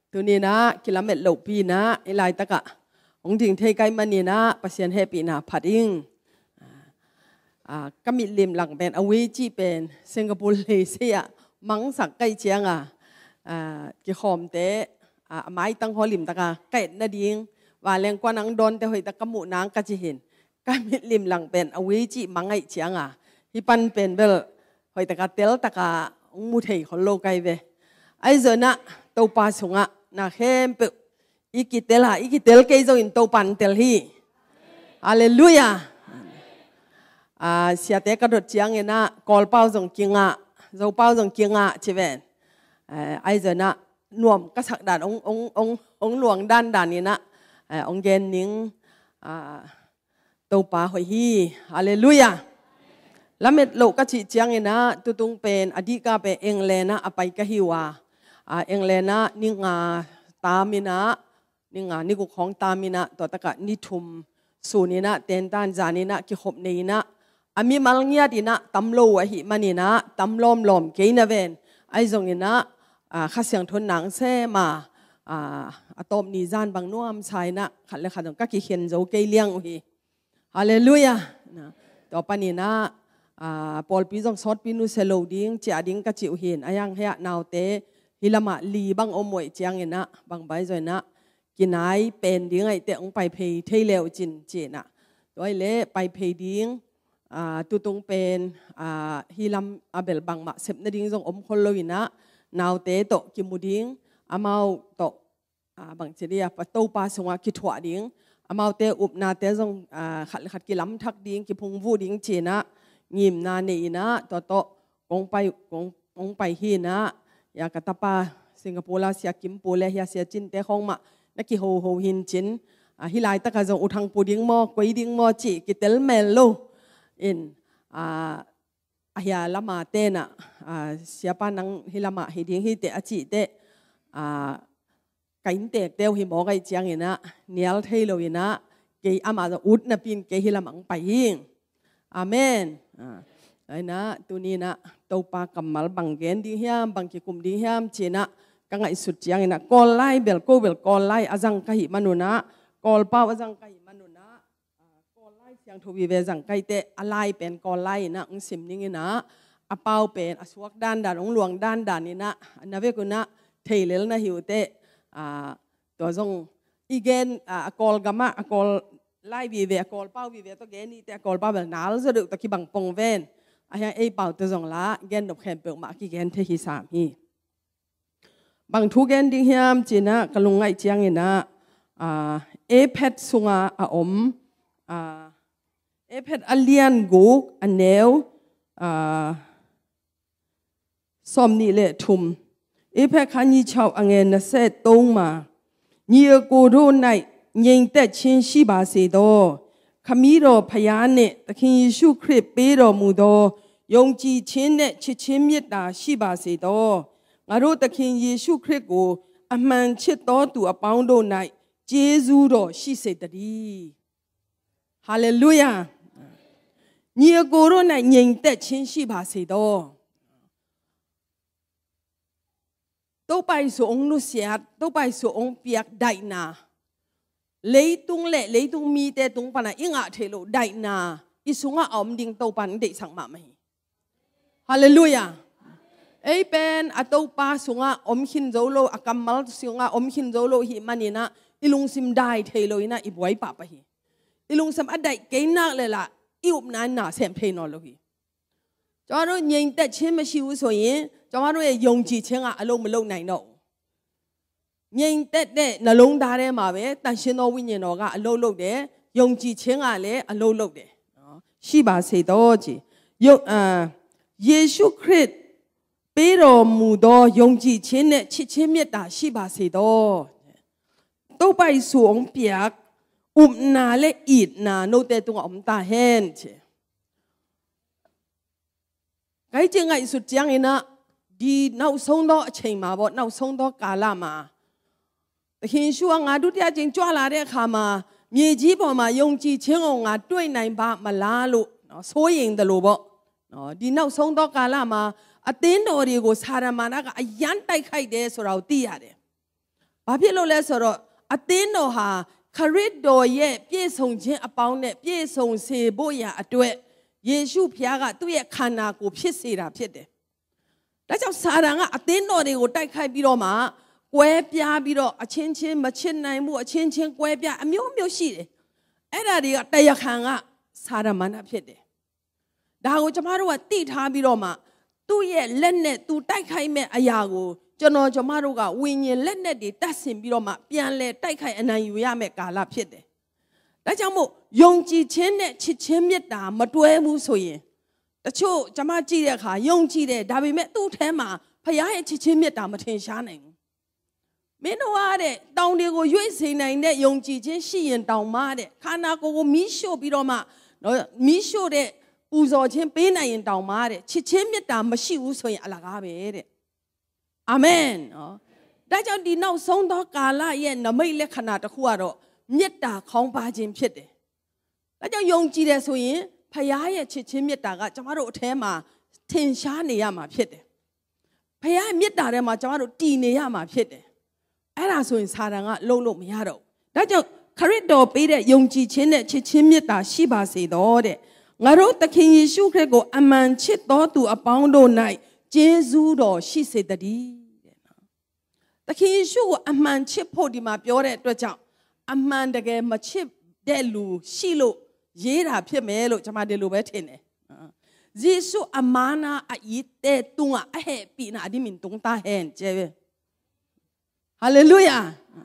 ตัวนี้นะกิลเมตรหลบปีนะไอไลตะกะองถึงเทไกมันนี่นะปัสยันเฮปีนะพัดอิงก็มีลิมหลังเป็นอเวจีเป็นสิงคโปร์เลเซียมังสักใกล้เชียงกิขอมเตะไม้ตั้งหัวลิมตะกะไก่นาดิงว่าแรงกว่านังโดนแต่หอยตะกะหมูนางก็จะเห็นก็มีลิมหลังเป็นอเวจีมังไอเชียงฮิปันเป็นเบลหอยตะกะเตลตะกะมูเทยคนโลกไกเวไอเจนะตัวปลาสงนะเข้มเปอีกิเตลเกยโจอินตัวปันเตลฮีฮาเลลูยาเสียเตกระโดดเจียงเงินะกอลเป้าจงกิงเจ้าเป้าจงกิงใช่ไหมไอเจนะนวมก็สักด่านองหลวงด้านนี้นะองเกนนิงตัวปลาหอยฮีฮาเลลูยาแล้วเม็ดโลกก็ชี้เจียงเงินะตุตุงเป็นอดีกาเป็นเองเลนะอไปกะฮิวาเองเลนะนิงาตามินะนิงานิกุของตามินะตัวตะกะนิทุมสูนินะเตนตันจานินะกิขบนีนะอามีมัลเงียดีนะตำโลวะหิมันนี่นะตำล้อมเกยนะเวนไอจงนี่นะข้าเสียงทนหนังเสมาอะตอมนิจานบางนัวมชายนะขัดเลยขัดตรงก็กิเขียนโจเกยเลี้ยงอุฮีฮาเลลูยาต่อไปนี่นะปอลปีจงสอดปีนุเซโลดิ้งเจียดิ้งก็จิวเห็นอายังเฮียนาวเตฮิลามาลีบังอมวยเจียงเงินะบางใบจอยนะกินไอเป็นดิ้งไอเตองไปเพย์เทเลวจินเจนะโดยเล่ไปเพย์ดิ้งตุตงเป็นฮิลามอาเบลบางมาเสพนดิ้งจงอมคนลวินะนาวเตโตกิมูดิ้งอามาโตบางเจดีย์ปะโตปาสงากิถวดิ้งอามาเตอุบนาเตจงขัดกิลำทักดิ้งกิพงวูดิ้งเจนะงิมนาเนนะโตกงไปฮีนะยากตาปาสิงคโปร์ลาเซียกิมปูเลเฮียเซียจินเตะของมานักกิโฮหินจินฮิไลตะกะจงอุทังปูดิ้งมอกวยดิ้งมอจิกิเตลเมลโลอินเฮียละมาเตนะเสียปานังฮิลามาฮิดิ้งฮิเตอจิเตกินเตกเตวฮิมอไกเจียงเนะเนียลเทโลวินะเกยอามาจะอุดนะปินเกยฮิลามังไปยิงอาเมนไอ้นะตัวนี้นะตัวปากำมัลบังเกนดิ้งเฮียมบังกิคุมดิ้งเฮียมเจนะกังไอสุดเจียงนะกอลไลเบลกอลไลอาจังกะหิมนุนะกอลเป้าอาจังกะหิมนุนะกอลไลเสียงทวีเวจังกะเตอะไลเป็นกอลไลนะองสิมนิ่งนะอาเป้าเป็นอสวกด้านองหลวงด้านนี่นะนาเวกุนะเทเลลนะหิวเตตัวจงอีเกนกอลกามะกอลไล่วีเวกอลเป้าวีเวตัวเกนี่แต่กอลเป้าแบบนั้นจะดูตะกี้บังปงเวนอายังไอเป่าตัวจงละเกนดอกแคมเปิลมากี่เกนเทหิสามฮีบางทุกเกนดิ้งเฮียมจีนะกะลุงไอเจียงเงินะเอเพดสุงาอมเอเพดอเลียนกูอันเนวสมนี่เลทุมเอเพดขันยี่ชาวอังเงินเสตตรงมาเนียกูรูไนยิงแต่ชินชีบาสีโดขมีโรพยานเนตะคินยิสุคริสเปโรมูโดยงจีชินเนชิชิมยิดาชีบาสีโดงารุตะคินยิสุคริสกูอมันชิดโตตัวปองโดไนเจซูโรชิเสตดีฮาเลลูยาเนียกูรูไนยิงแต่ชินชีบาสีโดตัวไปสู่องค์นุเสียตัวไปสู่องค์เปียกไดนาเลยตุงเละเลยตุงมีแต่ตุงปนะอิงะเทโลไดนาอิสุงะอมดิงตัวปันเดสังมาไม่ฮาเลลูยาเอเป็นอัตปาสุงะอมขินโจโลอากัมมัลสุงะอมขินโจโลหิมันนี่นะอิลุงซิมได้เทโลนะอิบวยปะปะฮีอิลุงซิมอัดได้เกยนักเลยล่ะอิอุบนันน่ะเสมเทนอโลฮีจอรู้ยิงแต่เชื่อไม่ชิวส่วนจอรู้ยงจีเชื่ออารมณ์ไม่ลงไหนเนาะยิงแต่เด็กนลงดาเรมาเว้แต่ชิโนวิญญาณก็อโลเดยงจีเชื่อเลยอโลเดชีบาเสดอจีเยซูคริสต์เปโรมูโดยงจีเชื่อเนี่ยชิเชื่อเมตตาชีบาเสดอตัวไปสวงเปียกอุบนาเลอีดนาโนเตตุงอมตาเฮนเชไงจึงไงสุดจังเองนะดีน่าส่งดอกเชิงมาบ่น่าส่งดอกกาลามาแต่เห็นช่วงงานดุจยาจึงจ้าลาเรียกขามามีจีบอมายงจีเชิงงานด้วยในบ้านมาลาลุสวยยิงตะลุบ่ดีน่าส่งดอกกาลามาอเต็นดอรีกูสารมานะก็ยันไตไข่เดสเราตีอะเดဘာဖြစ်လို့လဲဆိုတော့အသင်းတော်ဟာခရစ်တော်ရဲ့ပြည့်စုံခြင်းအပေါင်းနဲ့ပြည့်စုံစေဖို့ရာအတွက်ယေရှုဖျားကသူ့ရဲ့ခန္ဓာကိုယ်ဖြစ်စေတာဖြစ်တယ်။ဒါကြောင့်စာတန်ကအသင်းတော်တွေကိုတိုက်ခိုက်ပြီးတော့မှကွဲပြားပြီးတော့အချင်းချင်းမချစ်နိုင်မှုအချင်းချင်းကွဲပြားအမျိုးမျိုးရှိတယ်။အဲ့ဒါတွေကတရားခံကစာတမဏေဖြစ်တယ်။ဒါကိုကျမတို့ကသိထားပြီးတော့မှသူ့ရဲ့လက်နဲ့သူတိုက်ခိုက်မဲ့အရာကိုကျမတို့ကဝိညာဉ်လက်နဲ့တွေတတ်ဆင်ပြီးတော့မှပြန်လဲတိုက်ခိုက်အနိုင်ယူရမယ့်ကာလဖြစ်တယ်။ဒါကြောင့်မို့ယုံကြည်ခြင်းနဲ့ချစ်ခြင်းမေတ္တာမတွဲဘူးဆိုရင်တချို့ကျမကြည့်တဲ့အခါယုံကြည်တယ်ဒါပေမဲ့သူ့ထဲမှာဖခင်ရဲ့ချစ်ခြင်းမေတ္တာမထင်ရှားနိုင်ဘူး။မင်းတို့ကတဲ့တောင်တွေကိုရွေ့စေနိုင်တဲ့ယုံကြည်ခြင်းရှိရင်တောင်မှတဲ့ခန္ဓာကိုယ်ကိုမီးရှို့ပြီးတော့မှနော်မီးရှို့တဲ့ပူဇော်ခြင်းပေးနိုင်ရင်တောင်မှတဲ့ချစ်ခြင်းမေတ္တာမရှိဘူးဆိုရင်အလကားပဲတဲ့။အာမင်နော်ဒါကြောင့်ဒီနောက်ဆုံးသောကာလရဲ့နမိတ်လက္ခဏာတစ်ခုကတော့မေတ္တာခေါင်းပါခြင်းဖြစ်တယ်။ဒါကြောင့်ယုံကြည်တယ်ဆိုရင်ဖခင်ရဲ့ချစ်ခြင်းမေတ္တာကကျမတို့အထဲမှာထင်ရှားနေရမှာဖြစ်တယ်။ဖခင်ရဲ့မေတ္တာထဲမှာကျမတို့တည်နေရမှာဖြစ်တယ်။အဲ့ဒါဆိုရင်စာတန်ကလုံးလို့မရတော့ဘူး။ဒါကြောင့်ခရစ်တော်ပေးတဲ့ယုံကြည်ခြင်းနဲ့ချစ်ခြင်းမေတ္တာရှိပါစေတော့တဲ့။ငါတို့သခင်ယေရှုခရစ်ကိုအမှန်ချစ်တော်သူအပေါင်းတို့၌ကျေးဇူးတော်ရှိစေတည်းတဲ့နော်။သခင်ယေရှုကိုအမှန်ချစ်ဖို့ဒီမှာပြောတဲ့အတွက်ကြောင့်အမှန်တကယ်မချစ်တဲ့လူရှိလို့ရေးတာဖြစ်မယ်လို့ကျွန်မဒီလိုပဲထင်တယ်။ယေရှုအမာနာအီတဲ့တုံးအဟဲ့ပိနာဒီမင်တုံးတာဟဲ့ကျဲ။ဟာလေလုယာ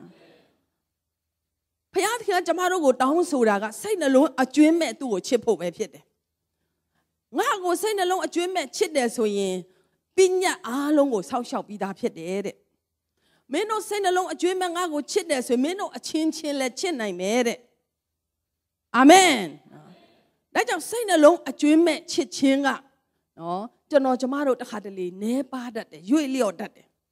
။ဖခင်ကကျွန်မတို့ကိုတောင်းဆိုတာကစိတ်နှလုံးအကျွင်းမဲ့သူ့ကိုချစ်ဖို့ပဲဖြစ်တယ်။ငါ့ကိုစိတ်နှလုံးအကျွင်းမဲ့ချစ်တယ်ဆိုရင်ပညာအားလုံးကိုဆောက်ရှောက်ပြီးသားဖြစ်တယ်တဲ့။မင်းတို့စိတ်နှလုံးအကျွင်းမဲ့ငါ့ကိုချစ်တယ်ဆိုရင်မင်းတို့အချင်းချင်းလည်းချစ်နိုင်မယ်တဲ့။အာမင်။ဒါကြောင့်စိတ်နှလုံးအကျွင်းမဲ့ချစ်ခြင်းကနော်ကျမတို့တစ်ခါတလေနဲပါတတ်တယ်ရွေ့လျော့တတ်တယ်။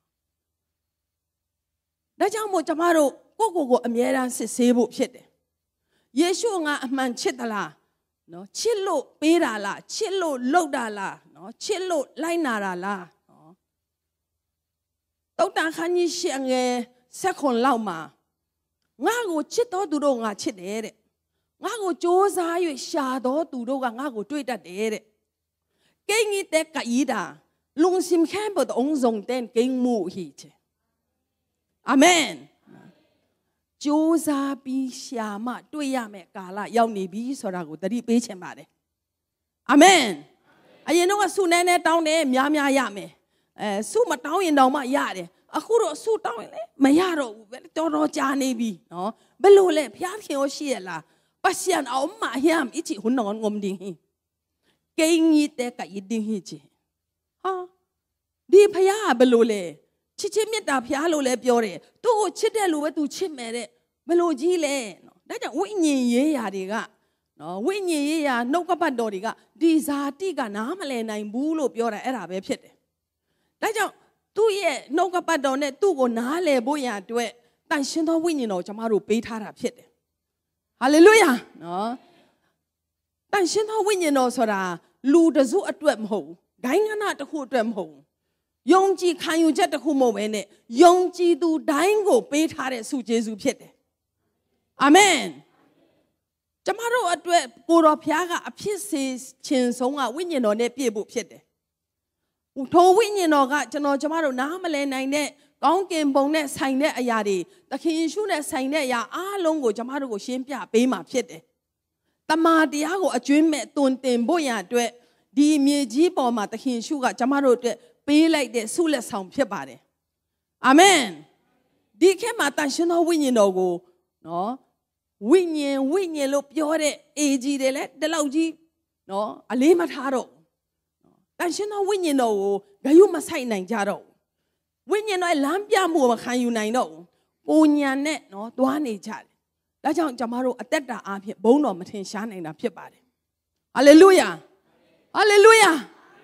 ဒါကြောင့်မို့ကျမတို့ကိုအမြဲတမ်းစစ်ဆေးဖို့ဖြစ်တယ်။ယေရှုငါအမှန်ချစ်သလားနော်ချစ်လို့ပေးတာလားချစ်လို့လုပ်တာလားနော်ချစ်လို့လိုက်နာတာလားနော်တုတ်တန်ခန်းကြီးရှငယ်ဆက်ခွန်လောက်မှာငါ့ကိုချစ်တော်သူတို့ငါချစ်တယ်တဲ့ငါ့ကိုစ조사၍ရှာတော်သူတို့ကငါ့ကိုတွေ့တတ်တယ်တဲ့ကိန်းကြီးတဲ့ကီးတာလုံစင်ခံဘတ်အောင်ဇုံတဲ့ကိန်းမှုဟိချေအာမင်စ조사ပြီးရှာမှတွေ့ရမယ်ကာလရောက်နေပြီဆိုတာကိုသတိပေးချင်ပါတယ်အာမင်အရင်တော့ဆုနဲနဲတောင်းတယ်များများရမယ်ဆုမတောင်းရင်တောင်မှရတယ်အခုတော့ဆုတောင်းရင်လေမရတော့ဘူးပဲတော်တော်ကြာနေပြီနော်ဘယ်လိုလဲဖျားခင်ရောရှိရလားပတ်စံအောင်မဟမ်အချီဟွန်းငွန်ငုံဒင်းဟိကိန်းကြီးတဲ့ကယဒင်းဟိချေဟာဒီဖျားဘယ်လိုလဲချစ်ချင်းမေတ္တာဖျားလို့လဲပြောတယ်သူ့ကိုချစ်တဲ့လူပဲသူချစ်မယ်တဲ့ဘယ်လိုကြီးလဲနော်ဒါကြောင့်ဝိညာဉ်ရေးရာတွေကနော်ဝိညာဉ်ရေးရာနှုတ်ကပတ်တော်တွေကဒီဇာတိကနားမလည်နိုင်ဘူးလို့ပြောတာအဲ့ဒါပဲဖြစ်တယ်ဒါကြောင့်သူ့ရဲ့နှုတ်ကပတ်တော်နဲ့သူ့ကိုနားလည်ဖို့ရအတွက်တန်ရှင်းသောဝိညာဉ်တော်ကျွန်တော်တို့ပေးထားတာဖြစ်တယ်ဟာလေလုယာနော်တန်ရှင်းသောဝိညာဉ်တော်ဆိုတာလူတစုအတွက်မဟုတ်ဘူးဂိုင်းငနာတစ်ခုအတွက်မဟုတ်ဘူးယုံကြည်ခံယူချက်တစ်ခုမဟုတ်ဘဲနဲ့ယုံကြည်သူတိုင်းကိုပေးထားတဲ့ဆုကျေးဇူးဖြစ်တယ်အာမင်ကျမတို့အတွက်ကိုတော်ဖျားကအဖြစ်စေခြင်းဆုံးကဝိညာဉ်တော်နဲ့ပြည့်ဖို့ဖြစ်တယ်ထိုဝိညာဉ်တော်ကကျမတို့နားမလည်နိုင်တဲ့ကောင်းကင်ဘုံနဲ့ဆိုင်တဲ့အရာတွေသခင်ယေရှုနဲ့ဆိုင်တဲ့အရာအားလုံးကိုကျမတို့ကိုရှင်းပြပေးမှာဖြစ်တယ်တမန်တရားကိုအကျွမ်းမဲ့တွင်တင်ဖို့ရအတွက်ဒီမြေကြီးပေါ်မှာသခင်ယေရှုကကျမတို့အတွက်ပေးလိုက်တဲ့ဆုလက်ဆောင်ဖြစ်ပါတယ်အာမင်ဒီခေတ်မှာတန်ရှင်သောဝိညာဉ်တော်ကိုနော်ဝိညာဉ်လို့ပြောတဲ့အေကြီးတွေလည်းဒီလောက်ကြီးနော်အလေးမထားတော့တန်ရှင်သောဝိညာဉ်တော်ကိုဂယုမဆိုင်နိုင်ကြတော့ဝိညာဉ်တော်လမ်းပြမှုမခံယူနိုင်တော့ကိုညာနဲ့နော်သွားနေကြတယ်ဒါကြောင့်ကျမတို့အသက်တာအားဖြင့်ဘုန်းတော်မထင်ရှားနိုင်တာဖြစ်ပါတယ်ဟာလေလုယာဟာလေလုယာ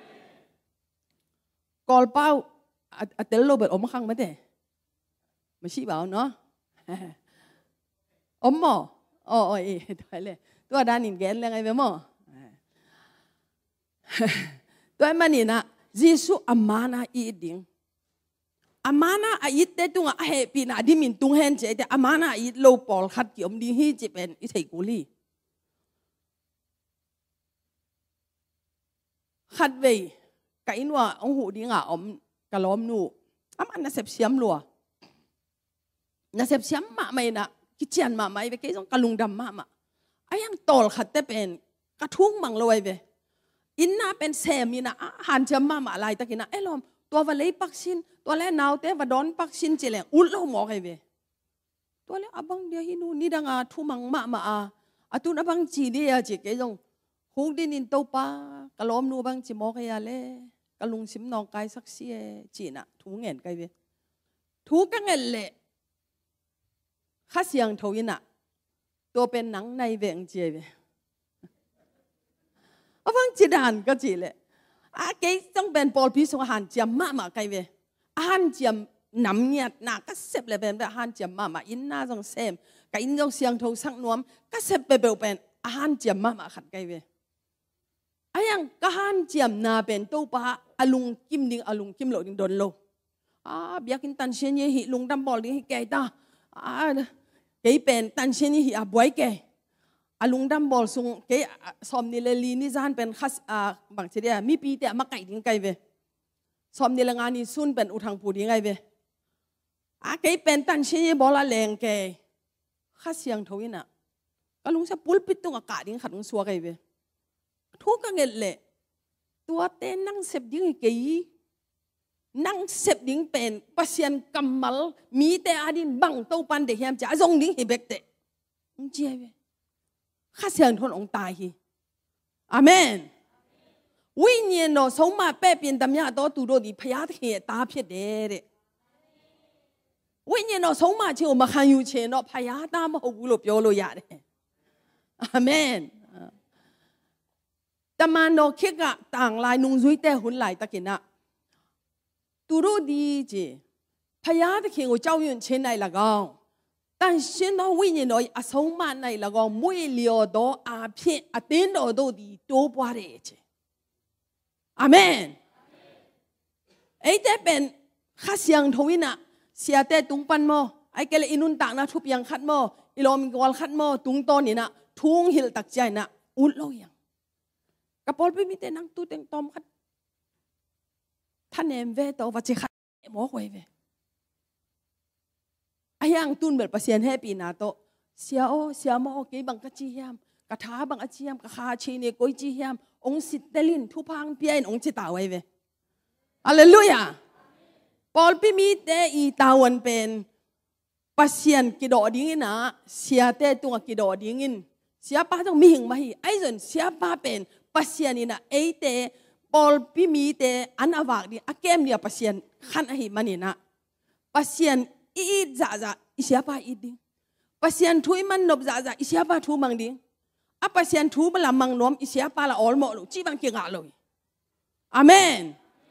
ကောပေါအတဲလို့ပဲအမခန့်မတဲ့မရှိပါဘူးနော်အမအော်အေးတယ်လေသူကဒါနင်ကဲလည်းငယ်ပဲမောတွဲမနေနာယေရှုအမာနာအီဒင်းอามานะอายิตเตตุงอาเฮปีนาดิมินตุงเฮนเจแต่อามานะอายิตโลปอลขัดกิอมดีฮีจะเป็นอิเทกุลีขัดเวกับอินว่าองหูดีงาอมกะล้อมนูอามันน่ะเสพเสียมลัวน่ะเสพเสียมมาไม่นะกิจยันมาไม่ไปเกี่ยงกะลุงดำมาไอ้ยังตอลขัดแต่เป็นกระทุ้งมังลอยเวอินน่าเป็นเซมินะหันจะมาอะไรตะกินะเอลอมตัววันเลยปักชินตัวแรกนาวเตวันดอนปักชินเจริญอุลโลหมอกไอเวตัวแรกอับังเดียฮินูนี่ดังอาทุมังมาอาตุนอับังจีเดียจีเกยงฮูดินินโตปากะล้อมนูบังจีหมอกยาเล่กะลุงซิมนองกายสักเสียจีน่ะทูเงินไกเวทูกังเงินเล่ข้าเสียงทวินะตัวเป็นหนังในเวงเจเวอับังจีดานก็จีเล่เกยต้องเป็นปอลพิสหันเจียมมาไกเวหันเจียมน้ำเนียดน่ะก็เสพเลยเป็นแบบหันเจียมมาอินน่าจงเซมกับอินจงเสียงโทสักนวมก็เสพไปเป็นหันเจียมมาขัดไกเวไอ้ยังก็หันเจียมน่าเป็นตู้ปะอลุงกิมดิ้งอลุงกิมโลดิ้งโดนโลเบียกินตันเชนยี่หิลุงดำบอลดิ้งหิแกตาเกยเป็นตันเชนยี่หิบวยแกอลุงดำบอลซุงเกยสอมนิเลลีนี่จานเป็นขัสบางทีเดียมีปีแต่มาไก่ดิ้งไกเวสอมนิลงานี่ซุนเป็นอุทังปูดิ้งไกเวเกยเป็นตันเชนยี่บอลละแรงแกขัสเสียงทวินะก็ลุงจะปุลปิดตรงอากาศดิ้งขัดลุงสัวไกเวทุกข์กันเลยตัวเต้นนั่งเสพดิ้งเกยนั่งเสพดิ้งเป็นปัสยันกำมัลมีแต่อาดินบังโตปันเดียมจะจงดิ้งฮิเบกเตมึงเจียเวข้าเสียงทนองตายฮีอาเมนวิญญาณโนสมาเปเปลี่ยนตำยาตัวตูโดดีพยาธิตาเพียดเดวิญญาณโนสมาเชื่อมาขันอยู่เชนโนพยาตามหูหลบโยโลยาเดอาเมนแต่มาโนคิกะต่างลายนุ่งซุยแต่หุ่นไหลตะกินะตูโดดีจีพยาธิ我教育前来了个但是呢วิญญาณอาสมาในละก็ไม่เลี้ยวดออาเพียอาเต้นดอดีโตปวาเรจอาเมนไอ้แต่เป็นข้าเสียงทวินะเสียแต่ตุงปันโมไอ้เกลอินุนตากนะทุบยังขัดโมอิโลมิกวลขัดโมตุงตอนนี่นะทุ่งหิลตักใจนะอุดโลยังกระปอลไปมีแต่นังตู้เต็งตอมขัดท่านเอ็มเวตัววัชิขัดหมอควยเวไอ้ยังตุนเบิดประเสียนให้ปีนาโตเสียมอเกบังกะจียามกะท้าบังอาจียามกะคาชีเนกอยจียามองสิตเตลินทุพังเปียนองจิตาไว้เวฮัลเลลูยาปอลปิมีเตอีตาวันเป็นประเสียนกิโดดิ้งนะเสียเตตัวกิโดดิ้งเสียป้าต้องมีหิงมาฮีไอ้ส่วนเสียป้าเป็นประเสียนนี่นะไอ้เตปอลปิมีเตอันอวากดีอาเกมเนี่ยประเสียนขันอหิมันนี่นะประเสียนอีจ่าอิเสียป้าอีดิ้งpasien thui man nop za za isia pa thu mang ding a pasien thu bala mang nom isia pa la ol mo lo chi bang ki nga lo amen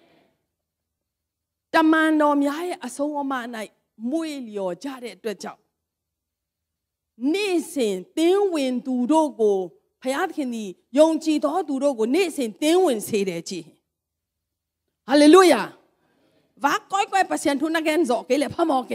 taman nom yai asong ma nai mui lio ja de twat jaw ni sin tin win tu do ko phaya thkin ni yong chi do tu do ko ni sin tin win se de chi hallelujah va koi koi pasien thu na gen zo ke le pha mo ke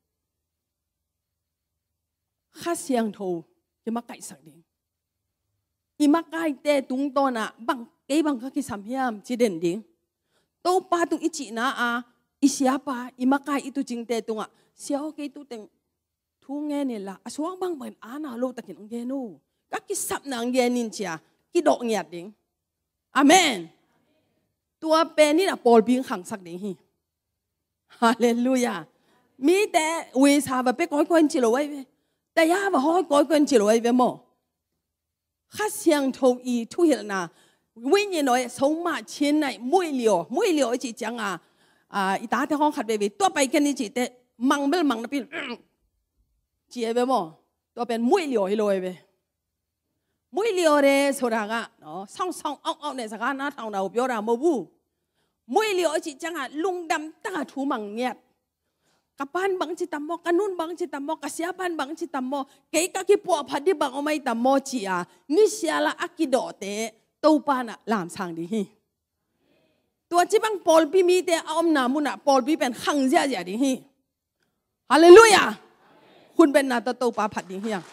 ข้าเสียงโทจะมาไก่สักเด้งอีมาไก่เตะตุงตอน่ะบังเก๋บังก็คิดสัมยามจีเด่นเด้งโตปาตุงอิจินะอิเสียปาอีมาไก่อิตุจิงเตะตุงเสียวเกตุเต็งทุ่งเงี้ยนี่ละสว่างบังเป็นอาณาโลตะกินองเกนูก็คิดสับนางเกนินเชียคิดดอกเงียดเด้งอาเมนตัวเป็นนี่นะปอลบิงขังสักเด้งฮีฮาเลลูยามีแต่เวสาแบบไปก้อยก้อยจิโร่ไว้แต่ยาบ่ฮ้อยก้อยก้อยจิโร่ไว้เวโมข้าเสียงโทอีทุเฮลนาวิญญาณน้อยสมมาเชียนในมวยเหลียวจีจังอีตาที่ห้องขัดเบบีตัวไปแค่นี้จีแต่มังเบลมังนะพี่จีเวโมตัวเป็นมวยเหลียวให้เลยเวมวยเหลียวเร่สุดากะเนาะซ่องเอาเนี่ยสักการน่าทางเราเปียวราโมบูมวยเหลียวจีจังลุงดำตาถูมังเงียบkapan bang cita mo kanun bang cita mo kasiapan bang cita mo kay kakipo phadi bang omay ta mo chia ni siala akidote to pa na lam sang di hi ตัวจีบังปอลปีมีแต่อมนามุนะปอลปีเป็นขังเสียเสียดิฮีฮาเลลูยาคุณเป็นนาโตปาผัดดิฮียัง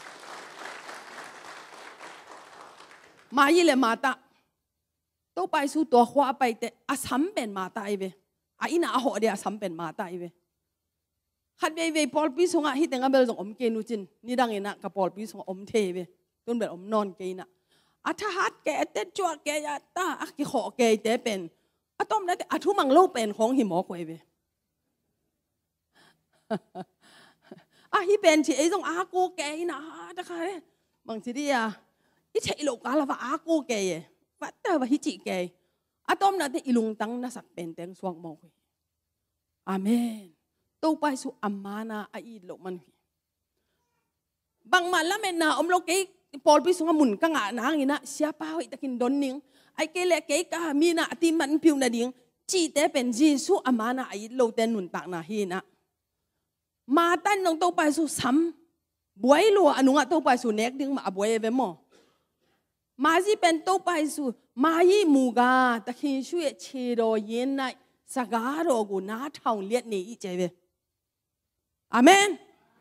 มายี่เลยมาตาโตไปสู่ตัวขวาไปแต่อาสัมเป็นมาตาอีเวอินาหอเดียอาสัมเป็นมาตาอีเวขัดเวปอลปีสงะฮิตงะเบลสงอมเกนูจินนี่ดังเองนะกับปอลปีสงอมเทเวต้นเบลอมนอนเกนะอาทหารแกเตจัวแกยาตาอักกิขอแกเตเป็นอาต้มนั่นอาทุมังโลเป็นของหิมอควยเวอาฮิเป็นชีไอซงอากูแกนะตะค่ะบางทีเดียอิเชอิโลกาลาว่าอากูแกเยวัดเตอร์ว่าฮิจิแกอาต้มนั่นอิลุงตังน่าสักเป็นแตงสวงมอควยอาเมนตัวไปสู่อัมมานาอีโลมันบางมันละเมนนาอมโลกปอลพิสุงมุนกังนางอินะเสียป้าไว้ตะกินดอนนิงไอเกเลเกกามีนาติมันพิวนาดิงจีเตเป็นจีสุอามานาอีโลเตนุนปากนาฮีนะมาตันนงตัวไปสู่ซ้ำบวยลัวอนุงะตัวไปสู่เน็กดิงมาบวยเวมอมาจีเป็นตัวไปสู่มายีมูกาตะคินช่วยเชโรเย็นไนสกาโรกูนาทองเลียดนี่อีเจเวอาเมน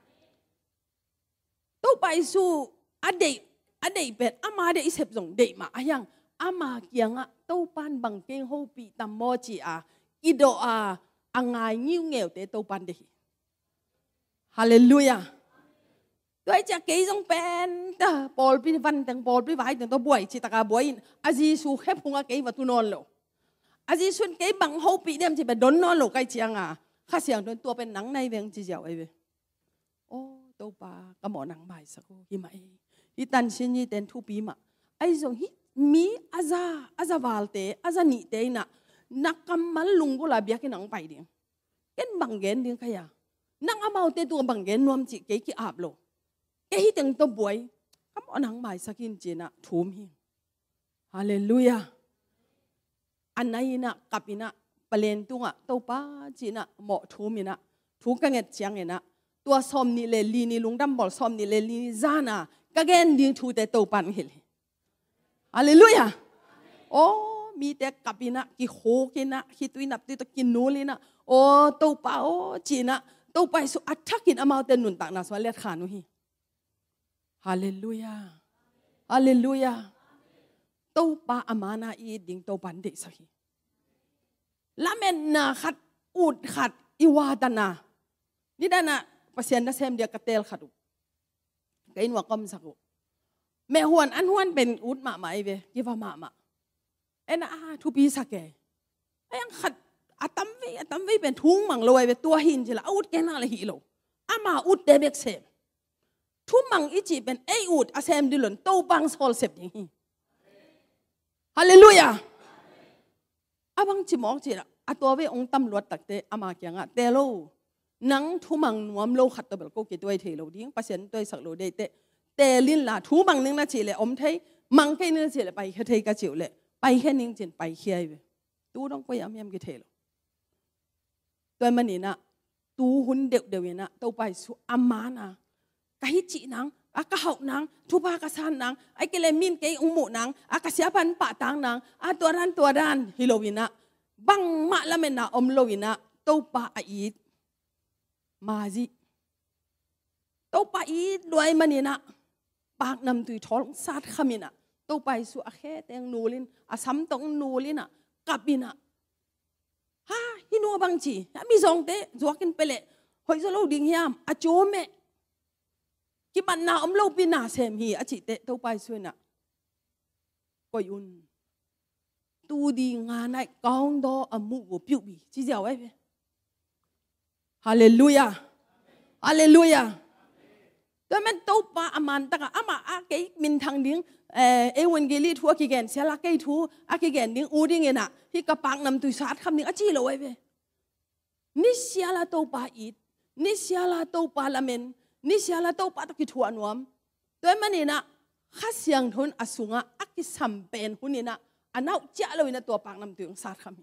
ตัวไปสู่อดีตเป็นอามาเดอิเสพส่งเดมาอายังอามาเกียงอ่ะตัวปันบังเกงฮูปีตัมโมจีอาอิโดอาอังไงงิ้วเงียวเตตัวปันเดฮาเลลูยาด้วยจากเกยส่งเป็นแต่ปอลปีวันแต่งปอลปีไว้แต่ตัวบวยจิตกาบวยอาจีสูแค่พุงอาเกยวัตุนอนโลอาจีส่วนเกยบังฮูปีเดียมจีเป็นดอนนอนโลไกเจียงอ่ะข้าเสียงโดนตัวเป็นหนังในเวียงจีเจียวไอเวโอ้ตัวปากระหมอหนังใบสักกี่ไหมฮิตันชินยี่เต็นทุปีมาไอ้ส่งฮิมีอาซาวาลเตอาซานิเตน่ะนักกำมันลุงกุลาเบียกินังไปเดียงเอ็นบังเกนเดียงขยะนักอามาเตตัวบังเกนนวมจิเกกิอาบโลเกฮิตังตัวบวยกำมอหนังใบสักินจีน่ะทุ่มหิฮาเลลูยาอันไหนน่ะกับอิน่ะเปลี่ยนตัวตัวป้าจีน่ะเหมาะทุ่มอิน่ะทุ่มกันเงียบเชียงอิน่ะตัวซอมนี่เลยลีนี่ลุงดำบอลซอมนี่เลยลีนี่จาน่ะก็เกณฑ์ดิ้งทูแต่ตัวปันเฮลิฮาเลลูยาโอ้มีแต่กับอินะกิโฮกินะคิตุยนับติตกินนูลินะโอ้ตัวป้าโอ้จีนะตัวไปสุอัฐกินอามาเตนุนตักนาสวาเลขานุฮีฮาเลลูยาฮาเลลูยาตัวป้าอามานาอีดิ้งตัวปันเดสักทีละเมนนาขัดอุดขัดอิวาตนานี่ด้านะภาษาอังกฤษเดียกเตลขัดก็อินว่ากมสักแม่หวนอันหวนเป็นอุดมาไหมเวยี่ว่ามาเอ็นทุบีสักแกไอ้ยังขัดอัตมวีเป็นทุ่งมังลอยเวตัวหินจิละอุดแกน่าเลยฮิโลอามาอุดเดเบกเซมทุ่งมังอิจิเป็นไออุดอาเซมดิลนโตบังโซลเซบยังฮีฮาเลลูยาอาบังจิมอกจิละอัตัวเวองตำรวจตักเตอามาเกียงอะเตโลนังทุ่มังนวมโลขัดตัวเบลโกกิตัวเทโลดิ้งเปอร์เซ็นต์ตัวสักโลเดเตลินละทุ่มังนึงนะจิเลอมไทยมังแค่นึงจิเลไปแค่เทกะจิวเลไปแค่นึงจินไปเคียเวตู้ต้องไปยามกิเทโลตัวมันนี่นะตู้หุ่นเดียวนะตัวไปสู่อามานะกะฮิจินังอากะหอกนังทุบากะซานนังไอเกเลมินเกยอุมุนังอากะเสียพันปะตังนังอาตัวด้านฮิโลวินะบังมะละเมนะอมโลวินะตัวปะอีดมาจิตัวไปด้วยมันนี่นะปากนำตุยท้องซาดขมินะตัวไปสู่อาแค่แตงนูลินอาซ้ำตองนูลินะกับบินะฮะฮินัวบางจีมีสองเตะจวกินไปเลยหอยจะเล่าดิ่งยามอาโจเมกิบันนาอมเล่าปีนาเซมฮีอาจิเตะตัวไปสู่นะก็ยุนตูดีงานในกองดออมุกปิวบีจีเจ้าไว้ฮาเลลูยาฮาเลลูยาแต่มันตัวป้าอามันตะกะอามาอาเกยมินทางดิ้งเอวันเกลีทัวกิเกนเสียละเกยทัวอากิเกนดิ้งอูดิ้งเงินะที่กระปังนำตุยสาดคำดิ้งอาจีโลไว้เวนิเสียละตัวป้าอีดนิเสียละตัวป้าละเมนนิเสียละตัวป้าตะกิทัวนวมแต่มันนี่นะข้าเสียงทนอสุงะอากิสัมเป็นหุ่นนี่นะอันนั้นเจ้าเลยนะตัวปังนำตุยสาดคำ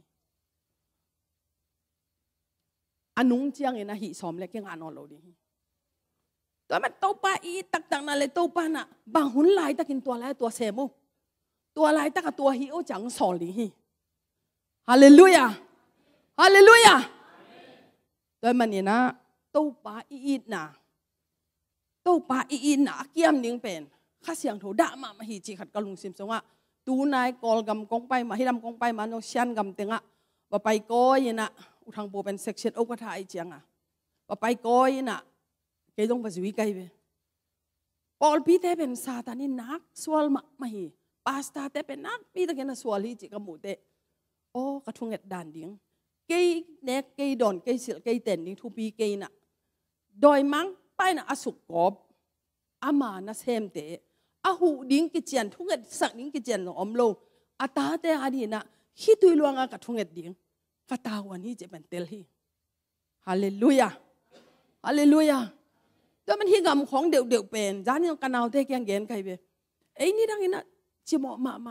อันนุ่งเจียงเงินะหิสอมเล็กยังอ่านอโลดีตัวมันตัวป้าอีตักตังนั่นเลยตัวป้าน่ะบางหุ่นลายตะกินตัวลายตัวเซมูตัวลายตะกับตัวฮิโอจังสอลีฮีฮาเลลูยาฮาเลลูยาโดยมันนี่นะตู้ป้าอีดนะตู้ป้าอีดนะเกี่ยมนิ่งเป็นข้าเสียงโถด่ามาหิจิขัดกะลุงซิมสงะตูนายกอลกำกงไปมาให้ดำกงไปมาโนเชียนกำเต็งอะว่าไปก้อยนะอุทางโบเป็นเซ็กชันโอกระทายเจียงอะว่าไปก้อยนะเกยต้องไปสวีไกเวปอลปีเตเป็นซาตานี่นักสวลมาหิปาสตาเตเป็นนักปีตะเกนสวลหิจิกมูเตโอ้กระทุงเอ็ดดันดิ้งเกยเน็กเกยดอนเกยสิลเกยเต็นดิ้งทูปีเกยนะโดยมั้งไปนะอสุกกบอามานะเซมเตอาหูดิ้งกิจยันทุงเอ็ดสักดิ้งกิจยันอมโลอาตาเตอาดีนะฮิตุยลวงกระทุงเอ็ดดิ้งกตาวันนี้จะเป็นเตลฮีฮาเลลูยาฮาเลลูยาแต่มันฮิกำของเดี่ยวเป็นจานี่กันเอาเตะยังเกนใครเบไอ้นี่ดังนี้นะจิโมม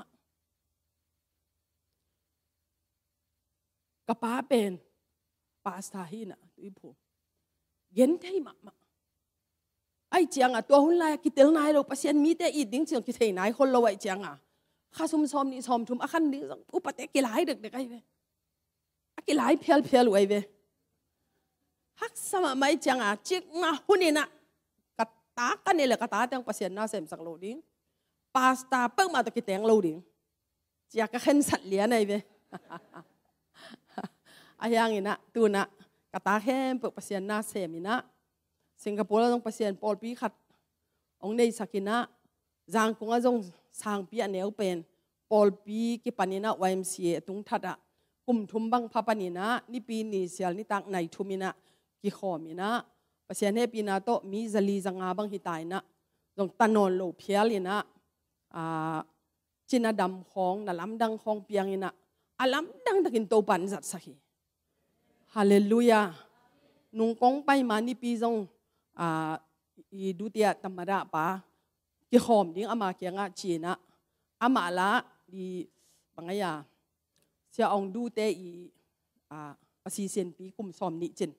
กระป๋าเป็นปาสตาฮีนะตุยผู้เย็นเท่มาไอ้เจียงอ่ะตัวหุ่นลายกิเตลนายเราเปอร์เซ็นต์มีแต่อีดิ้งเจียงกิเทนายคนเราไอ้เจียงอ่ะข้าซุ่มซ้อมนี่ซ้อมทุ่มอาคันดิ้งอุปเตกิหลายเด็กไอ้เบกิหลายเพียลไว้เบฮักสมัยไม่เจียงอ่ะจิกมาหุ่นนี่นะกตากันนี่แหละกตาเตียงเปอร์เซ็นต์น่าเสมสักโลดิ้งปาสตาเปิ้งมาตะกิเตียงโลดิ้งเจียก็เข็นสัตว์เลี้ยงไอ้เบอายังอินะตูนะกตาแค่เปิดเปอร์เซ็นต์น่าเสมินะสิงคโปร์เราต้องเปอร์เซ็นต์ปอลปีขัดองในสักินะจางกงอาจงสร้างปีอันเนวเป็นปอลปีกิปันินะ YMCA ตุงทัดอะกุมทุมบังพัปนินะนี่ปีนี้เสียนี่ตักในทุมินะกิขอมินะเปอร์เซ็นต์ให้ปีนาโตมีจลีจังอาบังฮิตายนะตรงตะนอนโลเพียลินะจินาดำของน่ะล้ำดังของเปียงอินะอาล้ำดังตะกินโตปันจัดสักฮาเลลูยานุ่งกงไปมานี่ปีจงอีดูเตียตัมมาดาปากิหอมดิ้งอามาเกียงะจีนะอามาละดีบังไงอะเสียองดูเตอีประสิเซียนปีกุมซ้อมนิจิน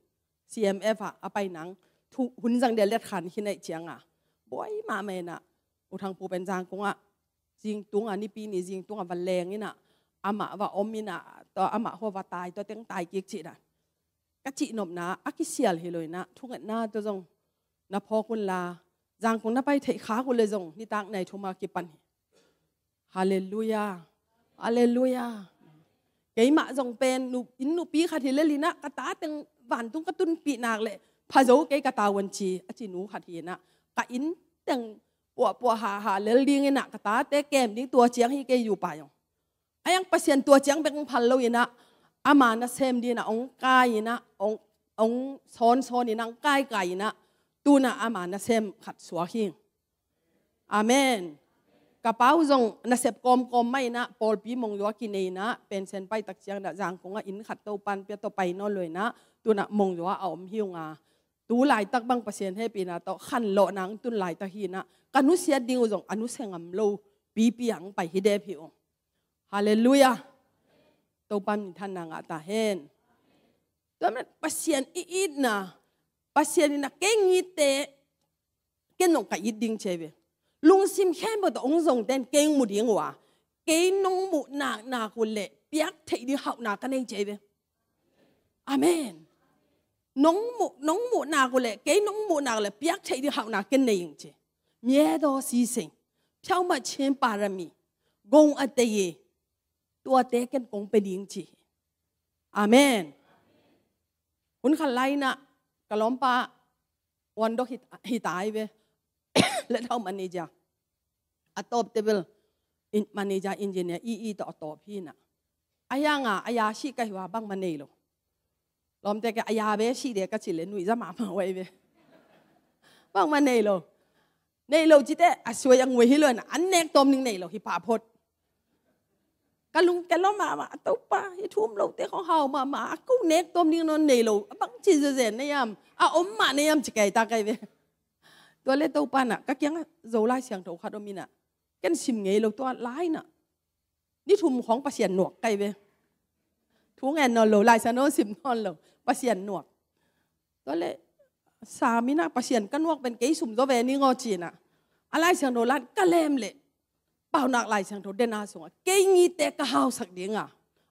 CMF อะไปหนังทุหุ่นจังเดลเล็ดขันขึ้นในเจียงอะบ่อยมาเมนะอุทางปูเป็นจางกงอะจริงตุงอันนี้ปีนี้จริงตุงอันวันแรงนี่นะอามาว่าอมมินะต่ออามาหัวว่าตายตัวเต็งตายกิกจินะกะจินบนะอักิเซียลเฮเลยนะทุกอันหน้าตัวจงนะพอคุณลาจางคงน่าไปเทขาคุณเลยจงนี่ตักในทุมากิปันฮาเลลูยาฮาเลลูยาเกยมาจงเป็นนุอินนุปีขัดฮิเลลีนะกะตาเต็งหวานตุงกระตุนปีนากเลยพะโจเกยกะตาวันชีอจินูขัดฮินะกะอินเต็งปัวหาเลลีงินะกะตาเตแกมดิ้งตัวเจียงให้เกยอยู่ป่ายองไอ้ยังเปอร์เซ็นต์ตัวเจียงเป็นพันโลยินะอามานะเซมดีนะองกายนะองซ้อนนี่นังกายนะตูนะอามานะเซมขัดสวหิงอาเมนกระเป๋าจงนะเสพกอมไม่นะปอลปีมงยัวกินเองนะเป็นเซนไปตักเจียงนะจางคงอินขัดเต้าปันเปียต่อไปนอนเลยนะตูนะมงยัวเอาอมหิวงาตูหลายตักบังเปอร์เซ็นต์ให้ปีนะต่อขันโลนังตุนหลายตะฮีนะกันุเสียดิ่งจงอนุเสงมโลปียังไปฮิเดพิองฮาเลลูยาตัวปันท่านนางอาตาเฮนตัวมันปัสยันอีดนะปัสยันนะเก่งอีเตะเก่งน้องกับอีดิ่งเชเวลุงซิมแค่บอกตัวองค์ทรงเต้นเก่งมุดิ่งวะเก่งน้องมุนาคุเละเปียกเทดิหักนากันเองเชเวอาเมนน้องมุนาคุเละเก่งน้องมุนาคุเละเปียกเทดิหักนากันเองเชเมียดอซีเซงเพียวมาเชนปารามีกงอัตเตยตัวเตกันกงเป็นยิงจีอาเมนคุณขันไลนะกะล้อมปาวันดอกฮิตายเวและเท่ามันนี่จ้ะอัตโตเตเบิลมันนี่จ้ะอินเจเนียอีต่อพี่น่ะอายางอายาชีกะว่าบังมันนี่โลล้อมแต่กะอายาเบชีเดกะจิเลนุยจะมาไว้เวบังมันนี่โลนี่โลจิเตอสวยยังเวฮิเลยนะอันเนกตอมนึงนี่โลฮิปาพดกะลุงแกล้อมาตุ๊ปะให้ทุ่มเราเตะของเฮามากูเน็กตัวนี้นอนนี่เราบังจีเจนเนี่ยอมมาเนี่ยจะไก่ตาไก่เวตัวเล็กตุ๊ปะน่ะก็ยังโจไล่เสียงโถขัดอมิน่ะกันซิมไงเราตัวไล่น่ะนี่ทุ่มของปัสเซียนหนวกไก่เวทุ่งแอนนอนเราไล่ซะโนซิมนอนเราปัสเซียนหนวกตัวเล็กสามีน่ะปัสเซียนกันวกเป็นเกยสุ่มตัวเวนี่งอจีน่ะอะไรเสียงโดลันก็เล่มเลยเป่าหนักไหลเสียงโถเดนาสงเกยงี้เตะกะเฮาสักเดียง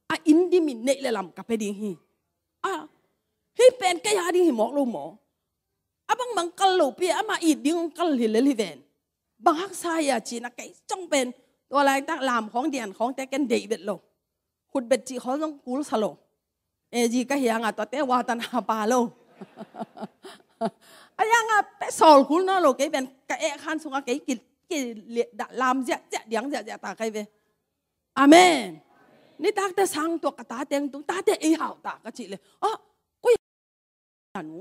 อินดิมินเนเลลำกับเพดิงฮีให้เป็นกายาดิงฮีหมอกลูหมอบางมังกลลูปีมาอีดิงกลฮิเลลิเวนบางฮักไซยาจีนักไก่จ้องเป็นตัวอะไรตั้งลามของเดียนของแต่กันเดบิดโลขุดเบ็ดจีเขาต้องกูลสโลจีก็เฮียงตัวเตวาตันหาปาโลยังเป็นสอลคุณน่ะโลกเป็นกะขันสุงกะกิเลียดลามเจ๊เดียงเจ๊ตาใครเวอาเมนนี่ตาแต่สังตัวกะตาเต็งตัวตาแต่อีหาวตากะจิเลยกูยันงู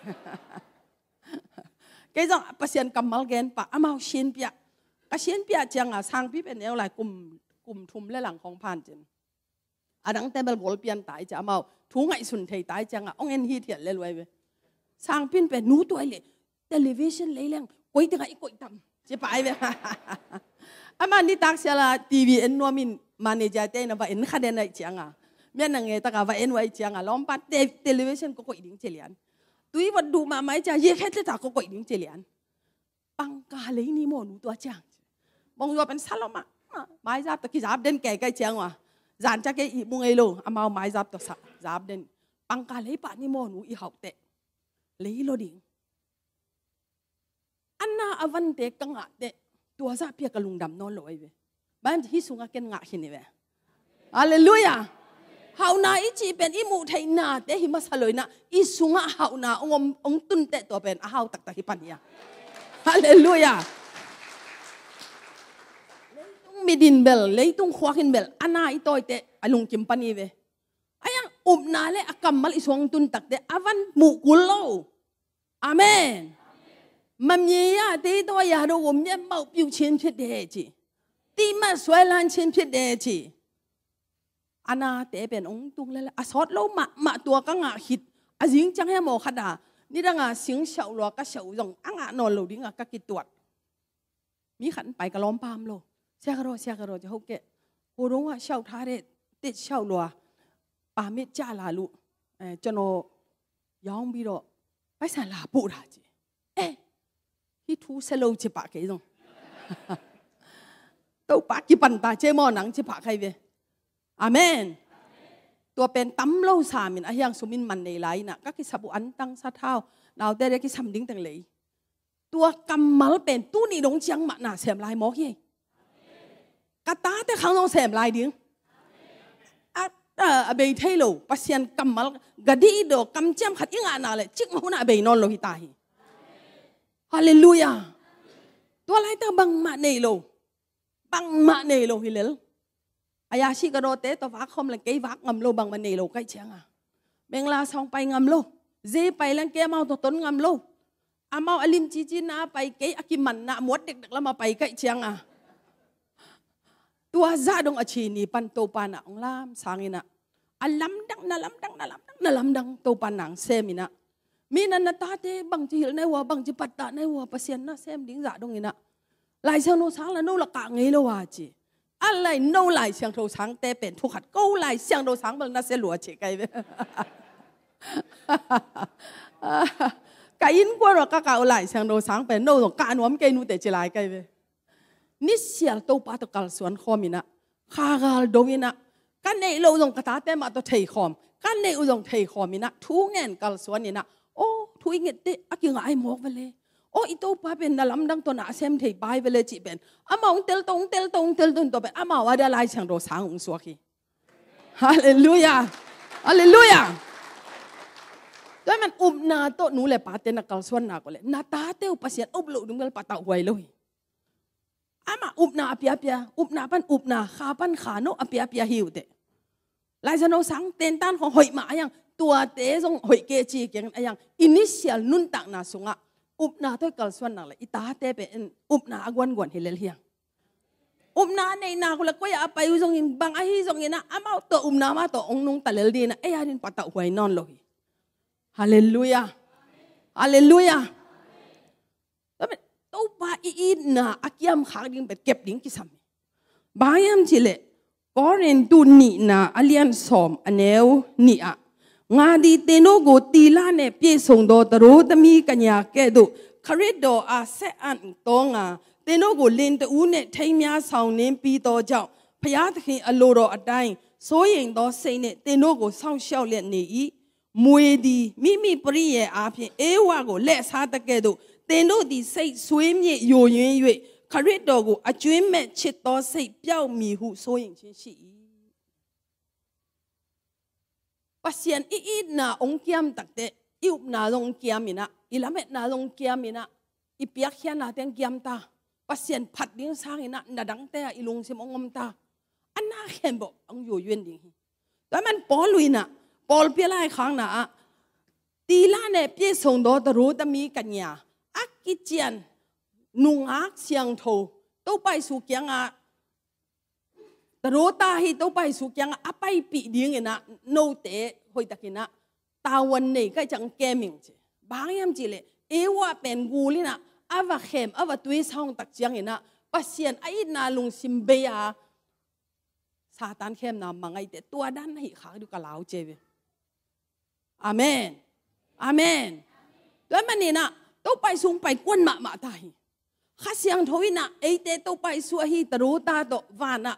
แกจะเปอร์เซ็นต์กำมัลเกนปะอามาเชียนเปียกะเชียนเปียจังสังพี่เป็นอะไรกลุ่มทุ่มและหลังของผ่านจินดังแต่เบลบอลเปลี่ยนตายจะอามาทุ่งไอสุนเทยตายจังองเอ็นฮีเทียนเลยรวยเวสังพินเป็นนู้ตัวเลยเทเลวิชันเลยเรื่องก๋วยเตี๋ยวก๋วยตำจะไปเวอามานี่ตักเสียละทีวีเอ็นนัวมินมาเนจเต้นว่าเอ็นขัดเดินไอจังเมียนังเงตะกว่าเอ็นไว้จังล้อมปัดเทเลวิชันก็ก๋วยดิ้งเจริญตุยวัดดูมาไม่จะเยอะแค่จะก็ก๋วยดิ้งเจริญปังกาเลยนี่โมนูตัวจังมองว่าเป็นซาลมาไม้จับตะกี้จับเดินแก่ใกล้จังว่ะจานจะแก่อีมุงไอโลอามาไม้จับตัวจับเดินปังกาเลยป่านี่โมนูอีหอบเตะเลยโลดิ้งอันน่าอวันเตกังอ่ะเตะตัวซาเปียกลุงดำนอนลอยเว้บ้านที่สุงกันงะหินเว้ฮาเลลูยาเฮานาอิจีเป็นอิมูไทยนาเตหิมาสลอยนะอิสุงะเฮานาองตุนเตตัวเป็นอาเฮาตักตะฮิปันยาฮาเลลูยาเลยตุงมิดินเบลเลยตุงขวากินเบลอันน่าอิโตยเตอลุงกิมปันนี่เว้อายังนาเลอกัมมัลอิสวงตุนตักเตอวันมุกุลโลอาเมนมันมีอะที่ตัวยาดูผมเนี่ยเมาผิวเชียนพิดเดจีที่มาสวยล้านเชียนพิดเดจีอันน่าเตะเป็นองค์ตุงเลยอาสอดโลมาตัวก็งะหิดอาจิงจังให้หมอขดานี่ดังอ่ะสิงเฉาหลัวก็เฉาจงอ่างนอนหลุดดิ้งอ่ะก็กิดตรวจมีขันไปกระล้อมปามโลเสียกระโดจะเขาเกะโหรู้ว่าเฉาท่าเด็ดติดเฉาหลัวปาเม็ดจ้าลาลุจนย้องบีโรไปสารลาปูราจีที่ทูเซโลจิปะเกยงตัวปากกิปันตาเจมอหนังจิปะใครเวอาเมนตัวเป็นตั้มเล่าสามินอายังสุมินมันในไหลน่ะก็คือสับอันตั้งซาเท้าเราได้ได้กิสัมดิ้งตั้งเลยตัวกำมัลเป็นตู้นี่ดงเจียงมาหน้าเสียมลายหมอกเฮกระตาแต่ข้างนอกเสียมลายดิ้งเบย์เทโลปัสยันกำมัลกระดีโดกำเจียมขัดยังอ่านอะไรจิกมาหัวหน้าเบย์นอนโลหิตาฮีฮาเลลูยาตัวอะไรตัวบังมาเนโลฮิเลลอายาชิกโรเตตัววักคอมลังเกยวักงำโลบังมาเนโลใกล้เชียงเบงลาซองไปงำโลเจไปลังเกยมาตัวต้นงำโลอามาอลิมจีนาไปเกยอากิมันนะมดเด็กๆแล้วมาไปใกล้เชียงตัวซาดงอชีนีปันโตปานะองลามสางินะอัลลัมดังนาลัมดังโตปานังเซมินะมีนันตาเตบังจิหิลในวัวบังจิปัตตาในวัวเปอร์เซ็นต์นะเซมดิ้งจ่าดงอินะลายเชียงโนสังละโนละกะเงยละว่าจีอะไรโนลายเชียงโนสังเตเป็นทุกขัดกูลายเชียงโนสังบังน่าเสียหลัวเฉยไกเว้ไก่ยินกว่าเราก็เก่าลายเชียงโนสังเป็นโนตรงการวมเกนูเตจิลายไกเว้นิเสียโตปาตกัลสวนคอมินะข้ากาลโดมินะกันในโลตรงกระตาเตมาตัวเทคอมกันในอุดงเทคอมินะทุกเงินกัลสวนนี่นะโอ้ทุยเงินเตะอากิงไอหมอกไปเลยโอ้อีโตป้าเป็นนาลัมดังตัวน่าเซมเทไปไปเลยจีเป็นอามาองเตลตงตัวเป็นอามาว่าได้ลายเชียงโดสังองสวกีฮาเลลูยาด้วยมันนาโตหนูเลยปาเตนักกัลสวนนักเลยนาตาเตอุปเสียอุบลุดุงเกลปาตะหวยเลยอามานาเปียนาปันนาขาปันขาโนอเปียหิวเตลายเชียงโดสังเต็นตันของหอยมาอย่างตัวเตะทรงหอยเกจีเกียงอย่างอินิเชียลนุนตักนาสุงะนาตัวกัลสวนนักเลยอิตาเตเป็นนาอากวนเฮเลเลียงนาในนาคนละก็อย่าไปอยู่ตรงนี้บางไอ้ตรงนี้นะอามาตัวนามาตัวองนุงตะเลดีนะยันปัตตะหวยนอนเลยฮาเลลูยาแล้วเป็นตัวป้าอีน่ะอากิยามขาดิ้งเป็นเก็บดิ้งกิสามีบางยามจิเลก็เรียนตุนีน่ะอเลียนสอมอันเนวนี่อะงาดีเตโนโกตีลาเนเปียส่งโดตรูตมีกัญญาแกดูคาริโดอาเซอันตงาเตโนโกลินตอูเนไทมียาสาวเนปีโตเจ้าพยาธิอโลโรอดัย所以多谁呢？对那个上小练呢？伊每的秘密不离也阿片，话个来啥的个都，对那的谁水面有远远，可是那个啊专门切到谁表迷糊，所以真是伊。不然一那翁减特的，又那翁减米那，伊拉咩那翁减米那，伊别看那点减大，不然拍点啥伊那当得伊龙什么翁大，安那看不翁有远的，但มันปอลุยน่ะปอลเปียไล่ข้างน่ะตีล่าเนี่ยเปียส่งดอตรู้ตมีกันยาอักกิเจียนนุ่งอักเสียงโทต้องไปสู่เกียงอ่ะตรู้ตาให้ต้องไปสู่เกียงอ่ะไปปีเดียงนะโนเตะหอยตะกินะตาวันนี้ก็จังแกมิงจีบางยามจีเลยว่าเป็นกูเลยนะอาว่าเข้มอาว่าตัวช่องตักเจียงนะปัสเซียนไอ้นาลุงซิมเบียซาตานเข้มนะมังไอเตตัวด้านให้ขาดูกะลาวเจเวอาเมนอาเมนแล้วมันนี่นะต้องไปสูงไปกวนมาตายข้าเสียงทวินะไอเตต้องไปสวยตรู้ตาโตวานะ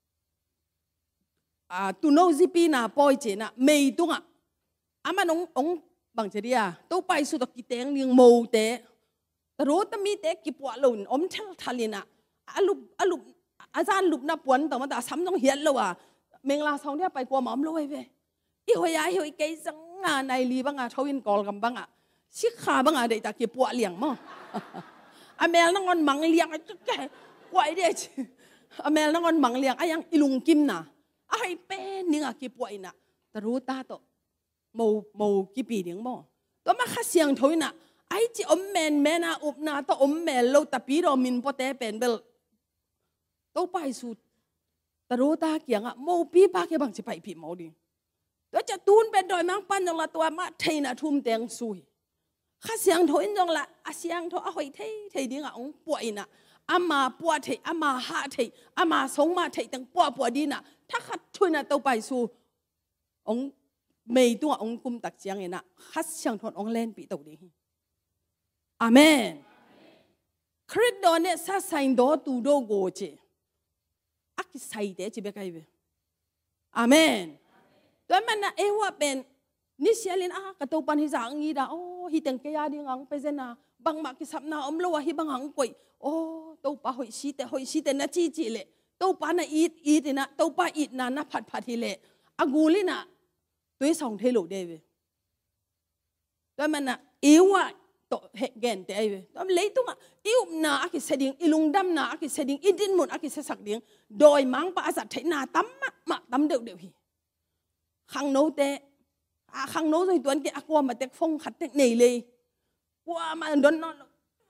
ตุโนซิปีนะปอยเจนะไม่ตุงอ่ะอามันองบางเจดีอ่ะต้องไปสู่ตะกิเตงเลี้ยงโมเตตรู้ตมีเตกิปวะลุนอมเทลทาลินะอาลุอาจารย์ลุบนับวันแต่มาแต่ซ้ำต้องเฮียนเลยว่ะเมงลาสองเนี่ยไปกลัวหมอมเลยเว้ยอีหัวยาหัวเกยจังงานในลีบังอ่ะทวินกอลกันบังอ่ะชิขาบังอ่ะเด็กตะกิปวะเลี้ยงมั้งอเมลนั่งอนมังเลี้ยงไอ้แก่กวยเด็กอเมลนั่งอนมังเลี้ยงไอ้ยังอิลุงกิมน่ะไอ้เป็นนี่อ่ะกิปวะอิน่ะแต่รู้ตาโตโมกิปีเลี้ยงมั้งตัวมาข้าเสียงทวินน่ะไอ้จีอมแมนแม่น่ะอุบน่ะตัวอมแมนเราตะปีเรามินพอแต่เป็นเบลต้องไปสู่ตรู้ตาเกียงอ่ะโมปีปากแค่บางจะไปผิดโมดิแล้วจะตูนเป็นดอยมังปันจังละตัวมาเทน่ะทุ่มแตงซุยข้าเสียงโถอินจังละอาเสียงโถอาหอยเทดิ้งอ่ะองป่วยน่ะอามาป่วยเทอามาหาเทอามาสงมาเทตั้งป่วยดีน่ะถ้าขัดช่วยน่ะต้องไปสู่องไม่ตัวองกุมตักเสียงเองน่ะข้าเสียงโถองเล่นปีตัวดีอาเมนคริสโดเนี่ยซาไซน์โดตูโดโกเจอักใส่เดจิเบกไอเวอาเมนตัวมันน่ะว่าเป็นนิเชียลินกระตูปันฮิจังงี้ดาโอ้ฮิตังเกียดิงังไปเจนะบางมากิสับนาอมโลวะฮิบังหังกวยโอ้ตัวปะหอยชีเตนะจีเละตัวปะน่ะอีดนะตัวปะอีดน่ะนะผัดฮิเละอากูลิน่ะตัวสองเทโลเดเวตัวมันน่ะว่าเหตุการณ์แต่ไอ้เว้ยตอนเลยตุ้งอ่ะอิวน่าอักเสดิงอิลุงดำน่าอักเสดิงอิดินมุนอักเสสักดิ่งโดยมังปะอาศัยน่าตั้มมาตั้มเดียวฮีขังโน้ตขังโน้ตตัวนี้อักว่ามาเต็กฟงขัดเต็กเหนื่อยเลยว่ามาโดนนอน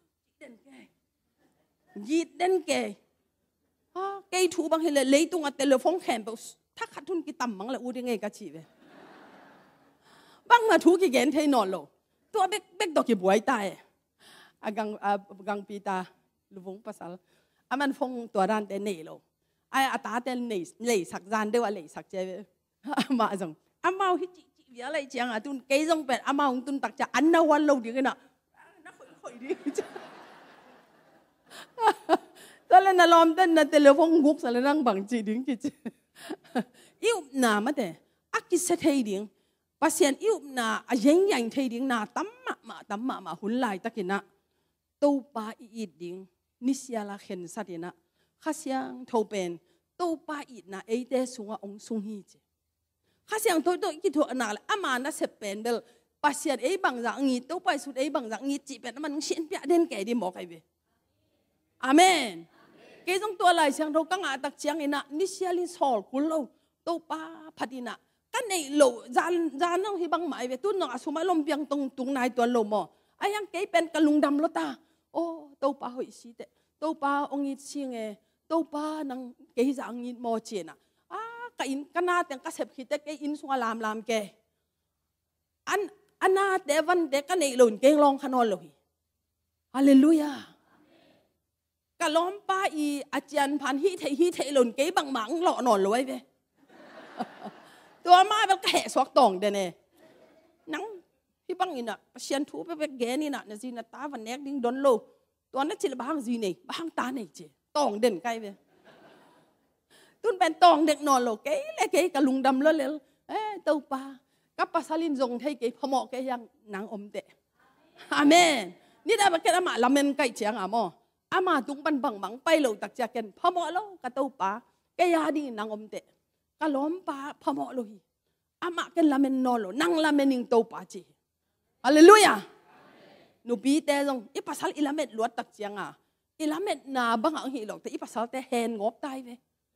ยีดเด่นแก่แกถูบางทีเลยตุ้งอ่ะแต่เลยฟงแขนแบบถ้าขัดทุนกี่ตั้มมังเลยอู้ยังไงก็ชีเว้ยบางมาถูกี่แกนเทนอนโลตัวเบกดอกกี่บวยตายกังปีตาลูกวงภาษามันฟงตัวร้านเตนนี่โลอาตาเตนนี่สักจานเดียวเลยสักเจ้ามาจังมาฮิจิเดี๋ยวอะไรจังตุนเกยจงเป็นมาของตุนตักจะอันนาวันโลดีกันน่ะน่าค่อยดีตอนนั้นลอมเต้นนั่นเตลฟงกุกสารนั่งบังจีดิ้งกิจอิวหนามาแต่อักกิเสถียดิ้งภาษาอิวน่ายังยังเทดิ้งน่าตั้มมาหุ่นลายตะกินะตัวป้าอีดิ้งนิสยาลาเห็นสัตย์นะข้าเสียงโทเป็นตัวป้าอีน่ะไอเดสุงองสุงฮีเจข้าเสียงตัวกี่ตัวน่ะเลยอามาน่ะเสพเป็นเบลภาษาไอบางอย่างงี้ตัวไปสุดไอบางอย่างงี้จีเป็นมันเสียนเปียเด่นแก่ดีหมอกไอเวอาเมนเกยจงตัวลายเสียงเรากังอาตักเสียงน่ะนิสยาลินสอลกุลโลตัวป้าพัดินะกันในโลจานน้องที่บางหมายเวตุนน้องอาสุมาลมเปียงตรงนายตัวโลมอายังเกยเป็นกะลุงดำโลตาโอ้ตัวป้าหอยสีเตตัวป้าองค์เชียงตัวป้านังเกยจังยินโมเจน่ะก็อินกันนาแต่งก็เสพคิดแต่เกยอินสุงลามเกยอันนาแต่วันเด็กกันในโลนเกยลองขนอนเลยฮาเลลูยากะล้อมป้าอีอาจารย์พันฮิเทโลนเกยบางหมังหล่อนอนเลยเว้ยตัวมาเป็นแขกสวกตองเดน่นังพี่บังอินอ่ะเชียนทูไปแกนี่น่ะเนี่ยสินะตาวันแนกดิ้งดนโลตัวนั้นจิละบางจีนี่บางตาเนี่ยจีตองเด่นไกลเว้ยตุนเป็นตองเด็กนอนโลเก๋เลยเก๋กับลุงดำเลยเต้าปลากับภาษาลินจงไทยเก๋พมอเก๋ยังนางอมเตะอาเมนนี่ได้มาแค่อามาละเมนไก่เชียงอาโมอามาตุงปันบังบังไปโลตักจากกันพมอโลกับเต้าปลาเก๋ยาดีนางอมเตะกับล้อมปลาพมอโลฮีอามากันละเมนนอนโลนางละเมนิงเต้าปลาจีฮาเลลูยาหนูปีเตะจงอีภาษาอิละเมดลวดตักเชียงอิละเมดนาบังอังหิหลอกแต่อีภาษาแต่แฮนงบตายเว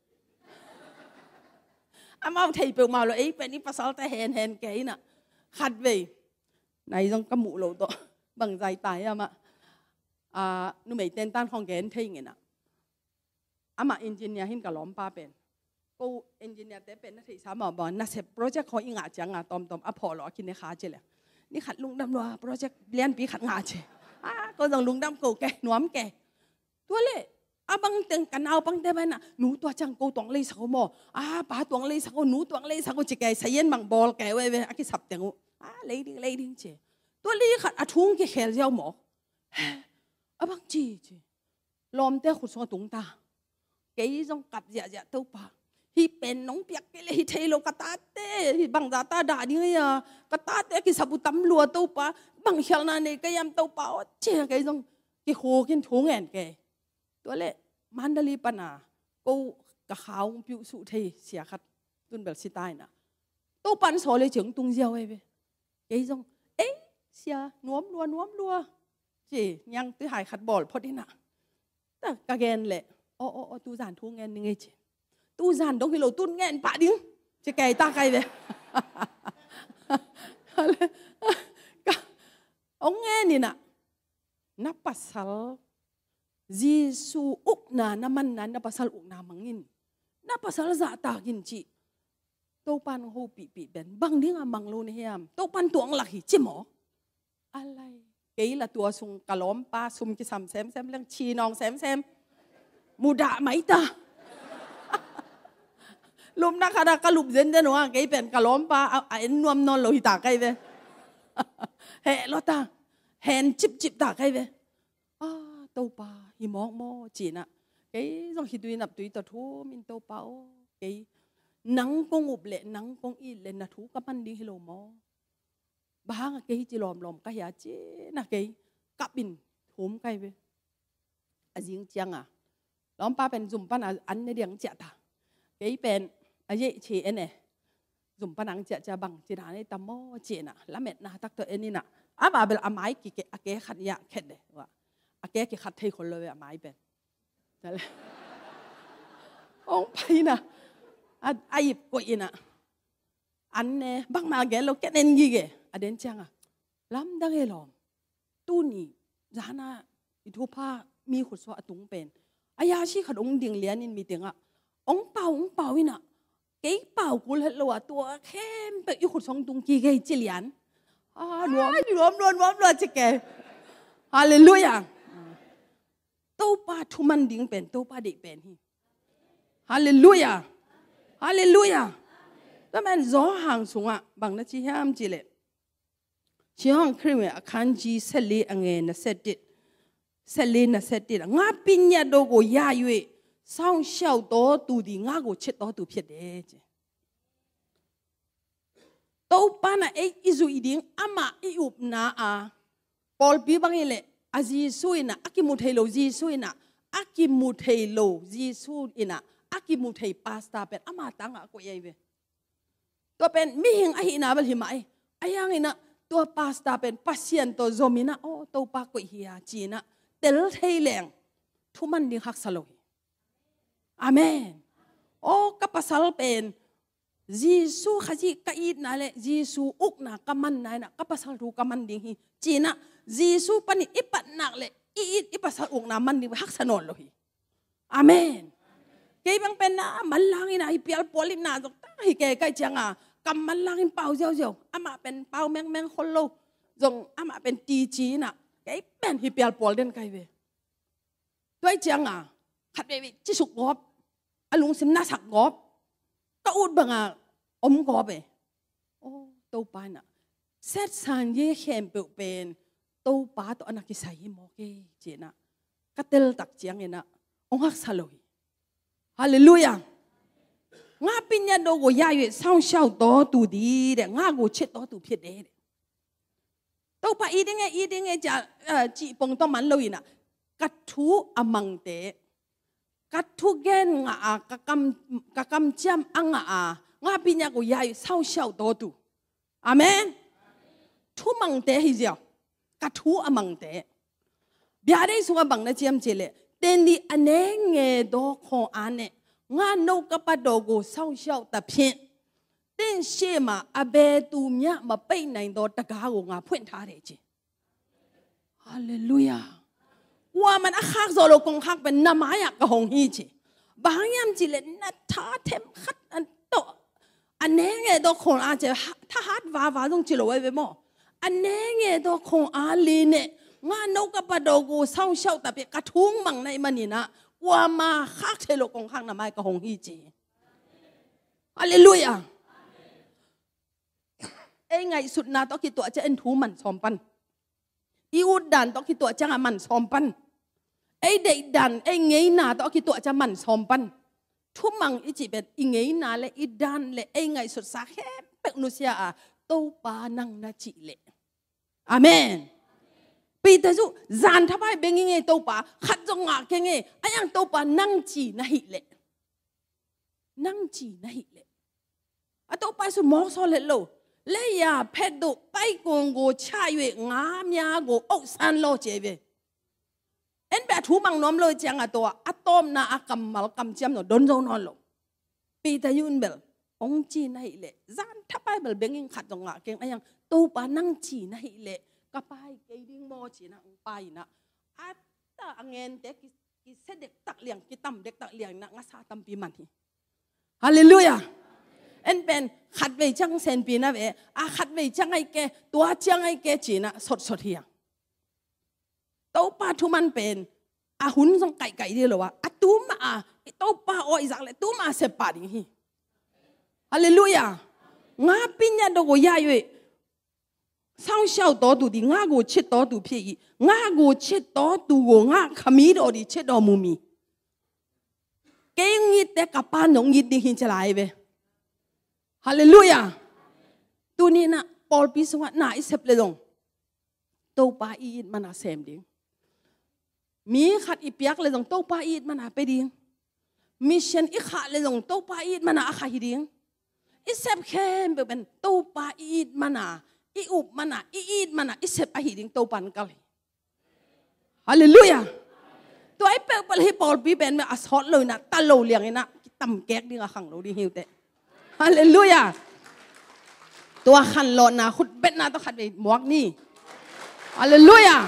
อามาไทยเปิลมาเลยเป็นอีภาษาแต่แฮนเก๋น่ะขัดเวในจงกระหมูโลตัวบังใจตายอามาหนูไม่เต้นต้านของแกนเที่ยงเงี้ยนะอามาเอนจิเนียร์หินกับล้อมป้าเป็นกูเอนจิเนียร์แต่เป็นนักศึกษาบอกนักเสพโปรเจกต์ของอิงอาจังตอมอพอลกินในขาเจเลยนี่ขัดลุงดำรัวโปรเจกต์เรียนปีขัดงาเจก็ต้องลุงดำกูแกหนวมแกตัวเล่บังเต็งกันเอาบังเต็งไปน่ะหนูตัวจังกูตวงเลยสักโมป้าตวงเลยสักหนูตวงเลยสักจะแกใส่เย็นบังบอลแกไว้อากิสับเต็งเลยดิ้งเจตัวลี่ขัดทุ่งแกเขลเจ้าหมอบังจีลมเตะขุดสงตุงตาแกยี่จงกับเจ้าเต้าปาฮีเป็นน้องเปียกเลยฮีเทโลกตาเต้ฮีบังตาตาด่านี่ไงกตาเต้กิสับตำลัวเต้าปาบังเขลนั่นเองก็ยำเต้าปาเจ้าแกจงกิโคกินทุ่งเงินแกตัวเล่มันดลีปนากูกะขาวผิวสุเทเสียขัดตุนเบลสิตายนะเต้าปันโซเลยจึงตุงเจียวเว้ยแกจงเสียนวมรัวจียังตื้อหายขัดบอลพอดีนะแต่กะแกนแหละตู้จานทุ่งเงินยังไงจีตู้จานต้องให้เราตุ้นเงินปะดิ้งจะแก่ตาไกลเลยองเงินนี่นะนับปัสสาวยิสูอุกนาน้ำมันนั้นนับปัสสาวอุกนามังอินนับปัสสาวจะตากินจีตู้ปันหูปีเป็นบางดิ้งมังโลนี่ยามตู้ปันตัวอังหลักหิจิหมออะไรเกี่ยละตัวซุงกะล้อมป้าซุมกิสัมแซมเรื่องชีนองแซมมุดาไหมตาลุมนักขณะกะลุบเซนเดนว่าเกี่ยเป็นกะล้อมป้าเอาไอ้นวมนอนโลหิตาไกเวเฮลตาแฮนจิบตาไกเวตัวป้าหิมอกโมจีน่ะเกี่ยต้องหิดุยนับตุยตัวทูมินตัวป้าเกี่ยนังกงอุบเละนังกงอีเล่นนัทูกับมันดีฮิโลโมบางเกยจีลอมก็อยากเจนะเกยกับบินถุมไกเวจิงจังล้อมป้าเป็นจุ่มป้าอันในเดียงเจตาเกยเป็นเย่เชนเนี่ยจุ่มป้านังเจจะบังจีนาในตะโมเจนะละเม็ดนะตักตัวเอ็นนี่นะอาบ่าเป็นอาไม้กี่เกะขัดยาเข็ดเลยว่าเกะขัดเทคนเลยอาไม้เป็นนั่นแหละองไปนะไอ้กวยนะอันเนี่ยบางมาเกะเราแกเน้นยี่เกะอเดนจังลำดังเอลอมตู้นี่จานาอิทุพามีขุดสวะตุงเป็นอายาชีขัดองดิ่งเลียนินมีเตียงองเป่าวินะเก๋เป่ากูเลยลัวตัวเข้มไปอยู่ขุดสองตุงกี่เกจิเลียนรวมจะแกฮาเลลูยาตู้ป้าทุมันดิ่งเป็นตู้ป้าเด็กเป็นฮาเลลูยาแล้วมันจ้อห่างสูงบางนาทีห้ามจีเล่ชีห้องครีมคันจีเซลีอังเงินเสด็จงาปิญญาโดโกยาอยู่สาวเช่าโตตูดีงาโกเช็ดโตตูเพียดเดจโตปานะอิจูอีดิ้งอามาอิอุบนาปอลปีบังเอเล่อาจีซูอินะอากิมุเทโลจีซูอินะอากิมุเทโลจีซูอินะอากิมุเทพาสต้าเป็นอามาตังก็ยัยเวตัวเป็นมิหิงอาหินาบัลหิมายอายังอินะตัวพาสต้าเป็นพัศยันตัวโซมินะตัวปากก็เฮียจีนะเตลเทแรงทุมันดิ้งหักสโลยอาเมนกับภาษาเป็นยิสูขจิกอีดนั่นแหละยิสูอุกนะกำมันนั่นนะกับภาษารูกำมันดิ้งจีนะยิสูปนิอิปันนักเลยอีภาษาอุกนะมันดิ้งหักสนนเลยอาเมนเกี่ยบังเป็นนะมันลางินะฮิพิอัลปอลิมนะจงตั้งฮิเกี่ยกันจังกำมันลางินเป่าเจ้าอามาเป็นเป่าแมงคนโลจงอามาเป็นตีจีนะเกี่ยเป็นฮิพิอัลปอลินไกเวด้วยจังขัดเบวิจิสุกอบอลุงสิมนาสักกอบก็อุดบังอมกอบตัวปานะเซตสันเย่เข้มเป็นตัวปาตัวอนักกิสัยโมเกเจนะก็เตลตักเจียงเนะองหักสลอยฮาเลลูยางาปิญญาโดกูยาอยู่เศร้าเศร้าต่อตูดีเด็กงากูเช็ดต่อตูเพียดเด็กตัวปะอีเด้งจะจีปงต้องมันเลยนะกัดทูอมังเตกัดทูเกนงากะกำจำอังงาปิญญากูยาอยู่เศร้าเศร้าต่อตูอาเมนทูมังเตฮิเจ้ากัดทูอมังเตบิอาได้สุกบังนะเจียมเจเลเต็นดีอันเองเงดอของอันเนงานนกปะดอกูเศร้าเศร้าตะเพียนเต้นเชื่อมาอาเบตูเมียมาไปไหนดอตะกากูงาพูดท่าเรจิฮาเลลูยาว่ามันอาคักโซโลกงคักเป็นน้ำไม้อะกะหงฮีจิบางยามจิเลนัทธาเทมขัดอันโตอันเองเงดอของอาเจถ้าฮัดวาต้องจิโลไว้เวมออันเองเงดอของอาลีเนงานนกปะดอกูเศร้าเศร้าตะเพียกระทุ้งมังในมันนี่นะว่ามาคักเทโลกงคักน้ำไม้กะหงฮีจิฮาเลลูยาไอ้ไงสุดนาต้องคิดตัวจะเอ็นทูมันซอมปันอีอุดดันต้องคิดตัวจะมันซอมปันไอ้เด็กดันไอ้เงยนาต้องคิดตัวจะมันซอมปันทุมังอิจิเป็นอีเงยนาและอีดันและไอ้ไงสุดสาแค่เป็กนุเซียโตปานังนาจิเลอาเมนปีแต่จู่จานทับไปเบงเงยโตปาขัดจงอาเกงเงยไอ้ยังโตปานั่งจีนะฮิเลนั่งจีนะฮิเลอะโตปาสุดมองซอเลโลเลยอย่าเพดดูไปกงกูชายเวงามยากูอกสันโลเจเวเอ็นแบบทูมังน้อมเลยจังอะตัวอะตอมนาอะกัมมัลกัมเจียมโนดนโจนอนโลปีแต่ยุนเบลองจีนให้เละจานทับไปเบลเบงยิงขัดจงอะเก่งไอ้ยังตูปานั่งจีนให้เละก็ไปเกดิ้งโมจีนะองไปนะอะตาเงินเด็กกิเสด็จตักเลี้ยงกิตั้มเด็กตักเลี้ยงนะงาซาตัมปีมันทีฮาเลลูยาเอ็นเป็นขัดไปจังเซนปีนะเวอาขัดไปจังไอแกตัวจังไอแกจีนะสดเฮียตัวป้าทุมันเป็นอาหุ่นส่งไก่ดีหรอวะอาตูมาตัวป้าอ้อยจังเลยตัวมาเสพปาดิฮีฮาเลลูยางาปิญญาดกูยาอยู่เศร้าเศร้าตัวดูดีงากูเช็ดตัวดูพี่งากูเช็ดตัวดูกูงาขมีดอดีเช็ดดอมูมีเก่งยิดแต่กับป้าหนงยิดดิหินจะไหลเวฮาเลลูยาตัวนี้นะปอลพิสวะน่าอิเซปเลดงตัวป้าอีดมันอาเซมดิ้งมีขัดอีเปียกเลยดงตัวป้าอีดมันอาไปดิ้งมิชชั่นอีขาเลยดงตัวป้าอีดมันอาขาฮิดิ้งอิเซปเข้มเป็นตัวป้าอีดมันอาอีอุบมันอาอีดมันอาอิเซปอาฮิดิ้งตัวปันกัลฮาเลลูยาตัวไอ้เปิลให้ปอลพิเป็นแบบอัศว์เลยนะตะโลเลียงไงนะตั้มแก๊กดิ้งอะขังเราดิฮิวเตฮาเลลูยาตัวขันหลอนนะขุดเบ็ดนะต้องขัดไปหมวกนี่ฮาเลลูยา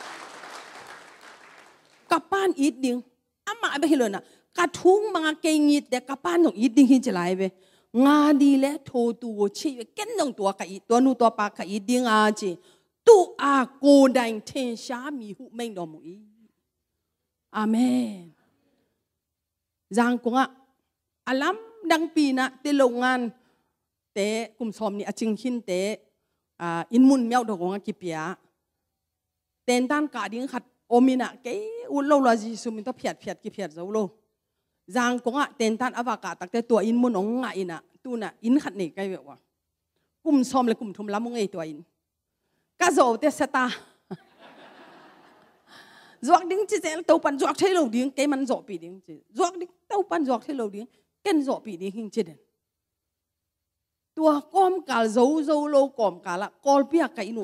กับป้านอีดดิ้งอามาไปเห็นเลยนะกระทุ้งมังเกงิดแต่กับป้านของอีดดิ้งที่จะไหลไปงาดีและโทตัวชีวิตเก่งตรงตัวกับอีตัวนู้ตัวปากกับอีดิ้งอาจีตัวอาโกดังเทนชามีหุไม่ดอมุอีอาเมนจังกงอะอาลัมดังปีนะเตลงงานเตะกุมสอมนี่อจิงหินเตะอินมุนเมียวดอกงกิเปียเต้นด้านกาดิ้งขัดโอมินะเกอุลโลลาจิสุมินต้องเพียดกิเพียดเจ้าโลจางกงอะเต้นด้านอวกาศตักแต่ตัวอินมุนองงอินะตัวน่ะอินขัดนี่ไกลแบบว่ากุมสอมเลยกุมทุมล้ำมงไอตัวอินกะโจเตสตาจวกดิ้งจีเจลตัวปันจวกเทโลดิ้งเกมันจวกปีดิ้งจีจวกดิ้งตัวปันจวกเทโลดิ้งเก่งจวกปีดิ้งหิงจีเด่นตัวก้มกาลโจโลก้มกาละกอลเปียกไก่หนู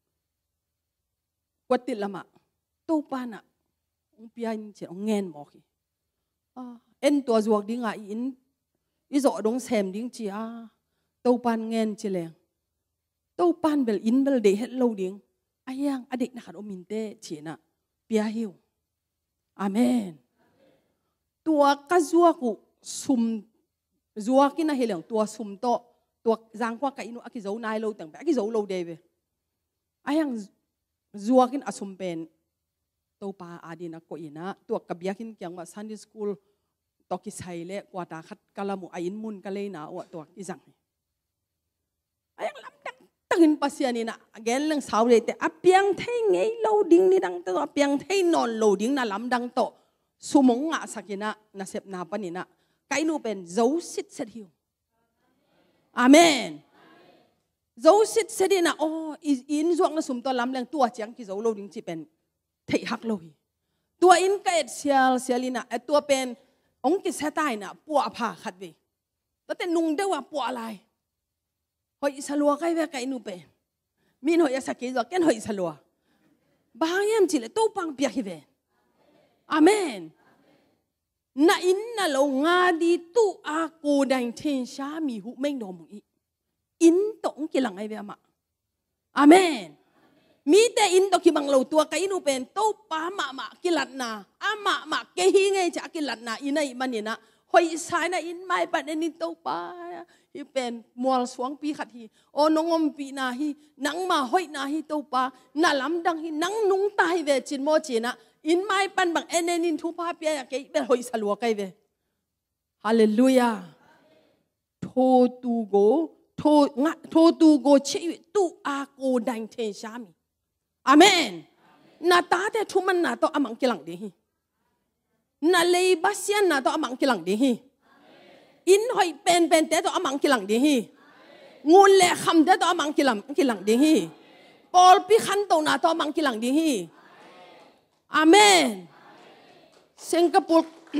กวดติดละมาตัวปันอ่ะองเปียนเจ้าเงินบอกเอ็นตัวจวกดิ้งอ่ะอินอีจอดงเซมดิ้งจีตัวปันเงินจีแรงตัวปันเบลอินเบลเดเฮลโลดิ้งไอ้ยังอดีตนักอมินเตเชียนะเปียหิวอาเมนตัวกัจวกุซุมจวกินนะเฮลังตัวซุมโตตัวจางกว่าไก่นุอากิโจนายโลตั้งแต่อากิโจโลเดเวไอ้ยังจวกินอาซุมเป็นตัวปาอาดีนักก็อินะตัวกับยากินเกี่ยงว่าซันดี้สคูลตอกิไซเล่กว่าตาขัดกะละมุอายินมุนกะเลยนะว่าตัวอีจังไอ้ยังลำดังตั้งหินปัสยานี่นะแกนเรื่องสาวเลยแต่อเปียงไทยไงโลดิ้งนี่ดังตัวอเปียงไทยนอนโลดิ้งน่ะลำดังโตสุมงะสักินะน่ะเสพนาปนินะ cái nu bên dấu xít sẽ hiểu amen dấu xít sẽ đi na in ruộng nó sum to lắm lên tua chẳng cái dấu lâu đình chỉ bên thấy hắc lâu tua in cái xial na tua bên ông cái xe tai na bùa phà khát vềแต่แต่นุ่งได้ว่าปัวอะไรหอยสลัวใกล้เวกไก่นูเป็นมีหอยสักกี่ตัวแก่หอยสลัวบางอย่างจิเลตู้ปังเปียกเวอาเมนน่าอินน่าเรางาดีตู้อากูดังเทนชามีหุเม่งดอมอีอินตงกี่หลังไอเวมาอาเมนมีแต่อินตกี่บางเราตัวไก่นูเป็นตู้ป้ามากี่หลัดนาอามาเกหิไงจะกี่หลัดนาอินไอมันนี่นะหอยสายน่ะอินไม่ปัดนินโตป้าฮีเป็นมัวสวงปีขัดฮีโอนงอมปีนาฮีนังมาหอยนาฮีโตป้าน่าลำดังฮีนังนุงตายเวจินโมจีนะอินไม่ปันบังเอเนนินทุพาเปียเกยเป็นหอยสลัวไกเวฮาเลลูยาโทตูโกเชยตูอาโกดังเทนชามีอาเมนนาตาแต่ทุมันนาโตอมังกิลังเดฮีน่าเลยบาเซียนน่าตัวอมังกิลังดีฮีอินหอยเป็นแต่ตัวอมังกิลังดีฮีงูเล่คำแต่ตัวอมังกิลังดีฮีปอลปีขันตัวน่าตัวอมังกิลังดีฮีอาเมนสิงคโป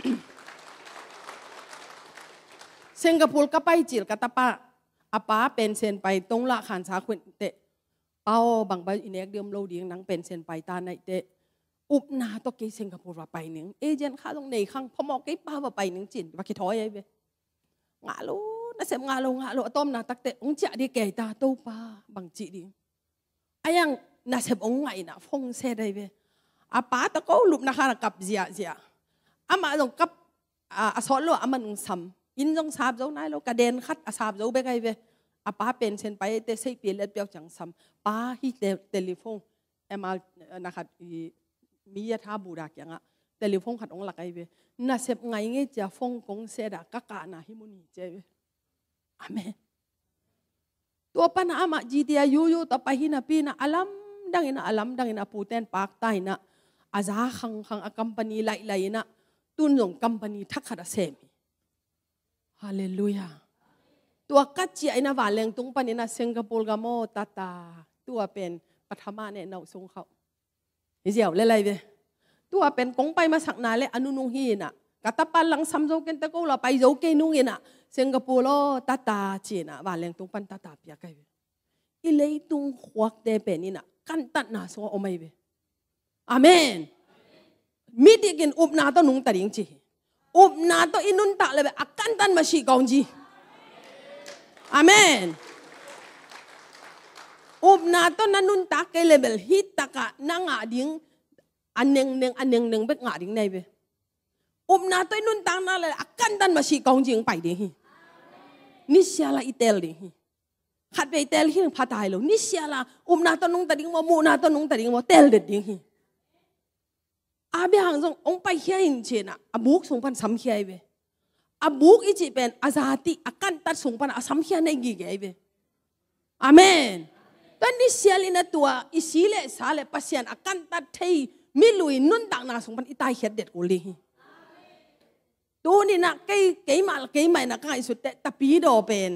ร์ก็ไปจิลกัตปะอาป้าเป็นเซนไปตรงละขันสาขุนเตะเป้าบางใบอินเอกเดิมโลดีนังเป็นเซนไปตาในเตะอุบนาตัวกี่สิงคโปร์ว่าไปหนึ่งเอเจนต์ข้าตรงไหนข้างพอมองกี่ป้าว่าไปหนึ่งจินว่ากี่ถอยไอ้เว้ยงาลูน่าเสียงาลูต้มนาตักเตะองจะดีแก่ตาโตป้าบางจีดิไอ้ยังน่าเสียองไงน่ะฟงเสดไอ้เว้ยอาป้าตะโก้ลุบนะคะกับเจียอามาตรงกับอาสอนโลอามันซ้ำอินจงสาบเจ้านายโลกระเด็นคัดอาสาบเจ้าไปไงเว้ยอาป้าเป็นเซนไปเตะใส่เปลี่ยนเล็บเปียวจังซ้ำป้าฮิเตลิฟงมานะคะมียาท่าบูรักอย่างอ่ะแต่ลิฟงขัดองหลักไอเวน่าเสพไงเงี้ยจะฟงกงเสดากะกะน่ะฮิมุนีเจเวอาเมนตัวปัญหามาจีเดียยูต่อไปหินาปีน่ะอัลลัมดังอินะปูเตนปากใต้น่ะอาซาขังอาคัมปานีไล่น่ะตุนส่งคัมปานีทักขัดเสมีฮาเลลูยาตัวกัจจิไอนะวาเลงตุงปานีน่ะสิงคโปร์กามโมตาตัวเป็นปัทมาเนี่ยเราส่งเขาเจียวเล่ๆเว้ยตัวเป็นกงไปมาสักนานเลยอนุนุงฮีน่ะกะตะปันหลังซัมโซเกนตะโกเราไปโจเกนุงฮีน่ะสิงคโปร์โลตาจีน่ะว่าแรงตรงปันตาเปียกไงเว้ยอีเลยตุงขวักเตเป็นนี่น่ะกันตัดน่ะสวอไม่เว้ยอาเมนมีดีกินอุบนาตัวนุงตัดยิงจีอุบนาตัวอินุนตะเลยเว้ยอากันตันมาชีกองจีอาเมนอุบนาต้นนั้นนุนตาเกลเบลฮิตตะกะนางาดิ้งอันหนึ่งเบกงาดิ้งในเวอุบนาต้นนุนตานั่นเลยอากันดันมาชีกองจิงไปดิฮินิเชียละอิเตลดิฮิขัดไปอิเตลฮิพัดตายแล้วนิเชียละอุบนาต้นนุงตัดดิ้งมูนาต้นนุงตัดดิ้งเตลเด็ดดิฮิอาเบียหังส่งองไปเฮียอินเชน่ะอาบุกส่งพันซ้ำเฮียเวอาบุกอีจีเป็นอาซาติอากันตัดส่งพันอาซ้ำเฮียในกี่เกยเวอาเมนตอนนี้เสียลินตัวอิสิเลสาเลปัสยันอาการตัดที่มิลุยนุ่นต่างนาสงพันอิตาเฮ็ดเด็ดกุลีตัวนี้นะเกยมานะก็ไอสุดแต่ตะปีโดเป็น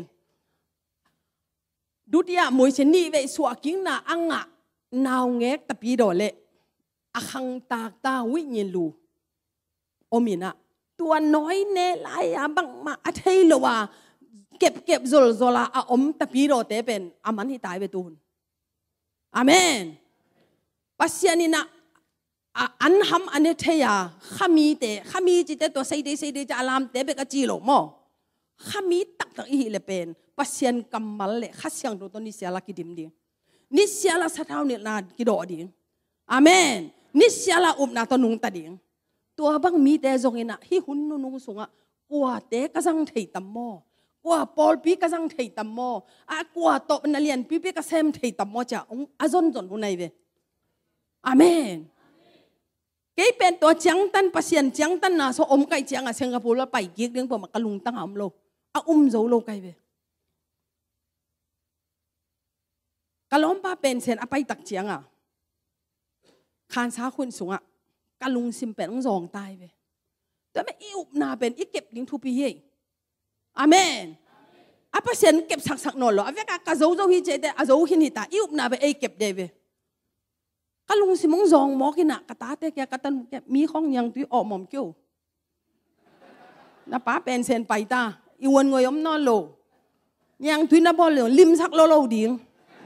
ดูที่มวยเชนี่เวสวากิงนะอังะนาวเงกตะปีโดเละอาคังตาวิญญลูโอมินะตัวน้อยเนลายบังมาอัทยโลว่าเก็บโซลาอมตะปีโดเตเป็นอามันที่ตายไปตูนอาเมนปัสยานินะอันทำอันนี้เทียขามีจิตตัวใส่ได้จะอารามเตะไปกระจีโลมอขามีตักอีเลเป็นปัสยันกำมัลเลยขัดยังตัวนิสยาลกิดิมดินิสยาลสะท้าวเนี่ยนากิโดดิอาเมนนิสยาลอุบนาตัวนุงตัดดิตัวบังมีแต่จงเงินะฮิหุนนุงสงะกว่าเตะกระสังไทยตัมโมกว่าปอลปีกระสังไทยตัมโมกว่าโตนัเลียนปีกระเซมไทยตัมโมจะอาจนหุ่นไหนเวอาเมนเกยเป็นตัวจังตันปัสยันจังตันนะสอมไก่จังสิงคโปร์แล้วไปเกี่ยงเรื่องพวกมันกลุงตั้งหำโลโจโลไก่เวกะล้อมป้าเป็นเซนไปตักเจียงคานซาคุณสูงกะลุงซิมเป็นต้องรองตายเวแต่แต่ไม่อิวนาเป็นอีเก็บดิ้งทุปีเฮอาเมนอาเปเซนเก็บสักนอนหรออาเวกากะโจโจฮิเจเดอาโจหินหิตาอิวนาเป็นเก็บเดเวกะลุงสิมงซองมอกินะกะตาเตแกกะตันแกมีของยังตุยออกหม่อมเกี่ยวนะป้าเป็นเซนไปตาอีวันงวยอมนอนโลยังตุยนะบอลเลยลิมสักโลโลดิ้ง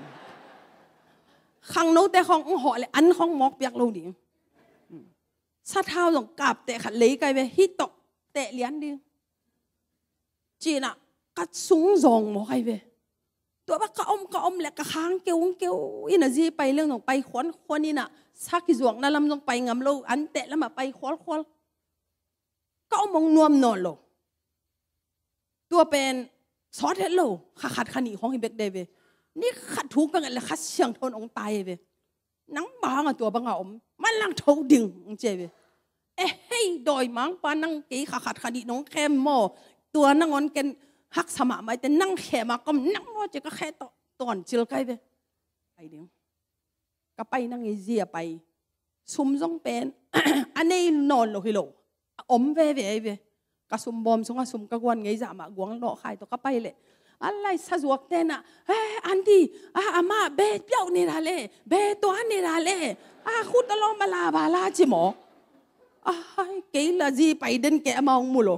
ขังโนแต่ของห่อเลยอันของมอกเปียกโลดิ้งซาเท้าต้องกลับแต่ขัดเลยไกลไปฮิตตกแต่เลี้ยนดิ้งจีน่ะกัดสูงซองมอไกลไปตัวบ้ากะอมแหละกะค้างเกี่ยวอินะจีไปเรื่องต้องไปขวนนี่น่ะสักกี่จวงนั่นลำต้องไปงำโลอันเตะแล้วมาไปขวนก็มองนวมนอนโลตัวเป็นซอสเฮลโลขัดขณีของฮิเบกเดเวนี่ขัดทุกเป็นไงละขัดเสียงทนองตายเวนังบางอ่ะตัวบางอ่ะมันลังทูดิ่งเจเวเฮ้ยดอยมังปานังกีขัดขณีน้องแคมโมตัวนังงอนกันหักสมาไม่แต่นั่งแค่มาก็นั่งว่าจะก็แค่ตอนจิลไกไปไปเดี๋ยวก็ไปนั่งเจียไปซุ่มซ่องเป็นอันนี้นอนโลหิโลเวก็ซุ่มบอมซุ่มก็ซุ่มก็กวนไงจะมากวงโลใครตัวก็ไปเลยอะไรสะดวกแต่น่ะอันที่อาม่าเบะเปียวนี่ละเลยเบะตัวนี่ละเลยขุดตลอดมาลาบาลาจิหมอเกย์ละจีไปเดินแกมองมุโล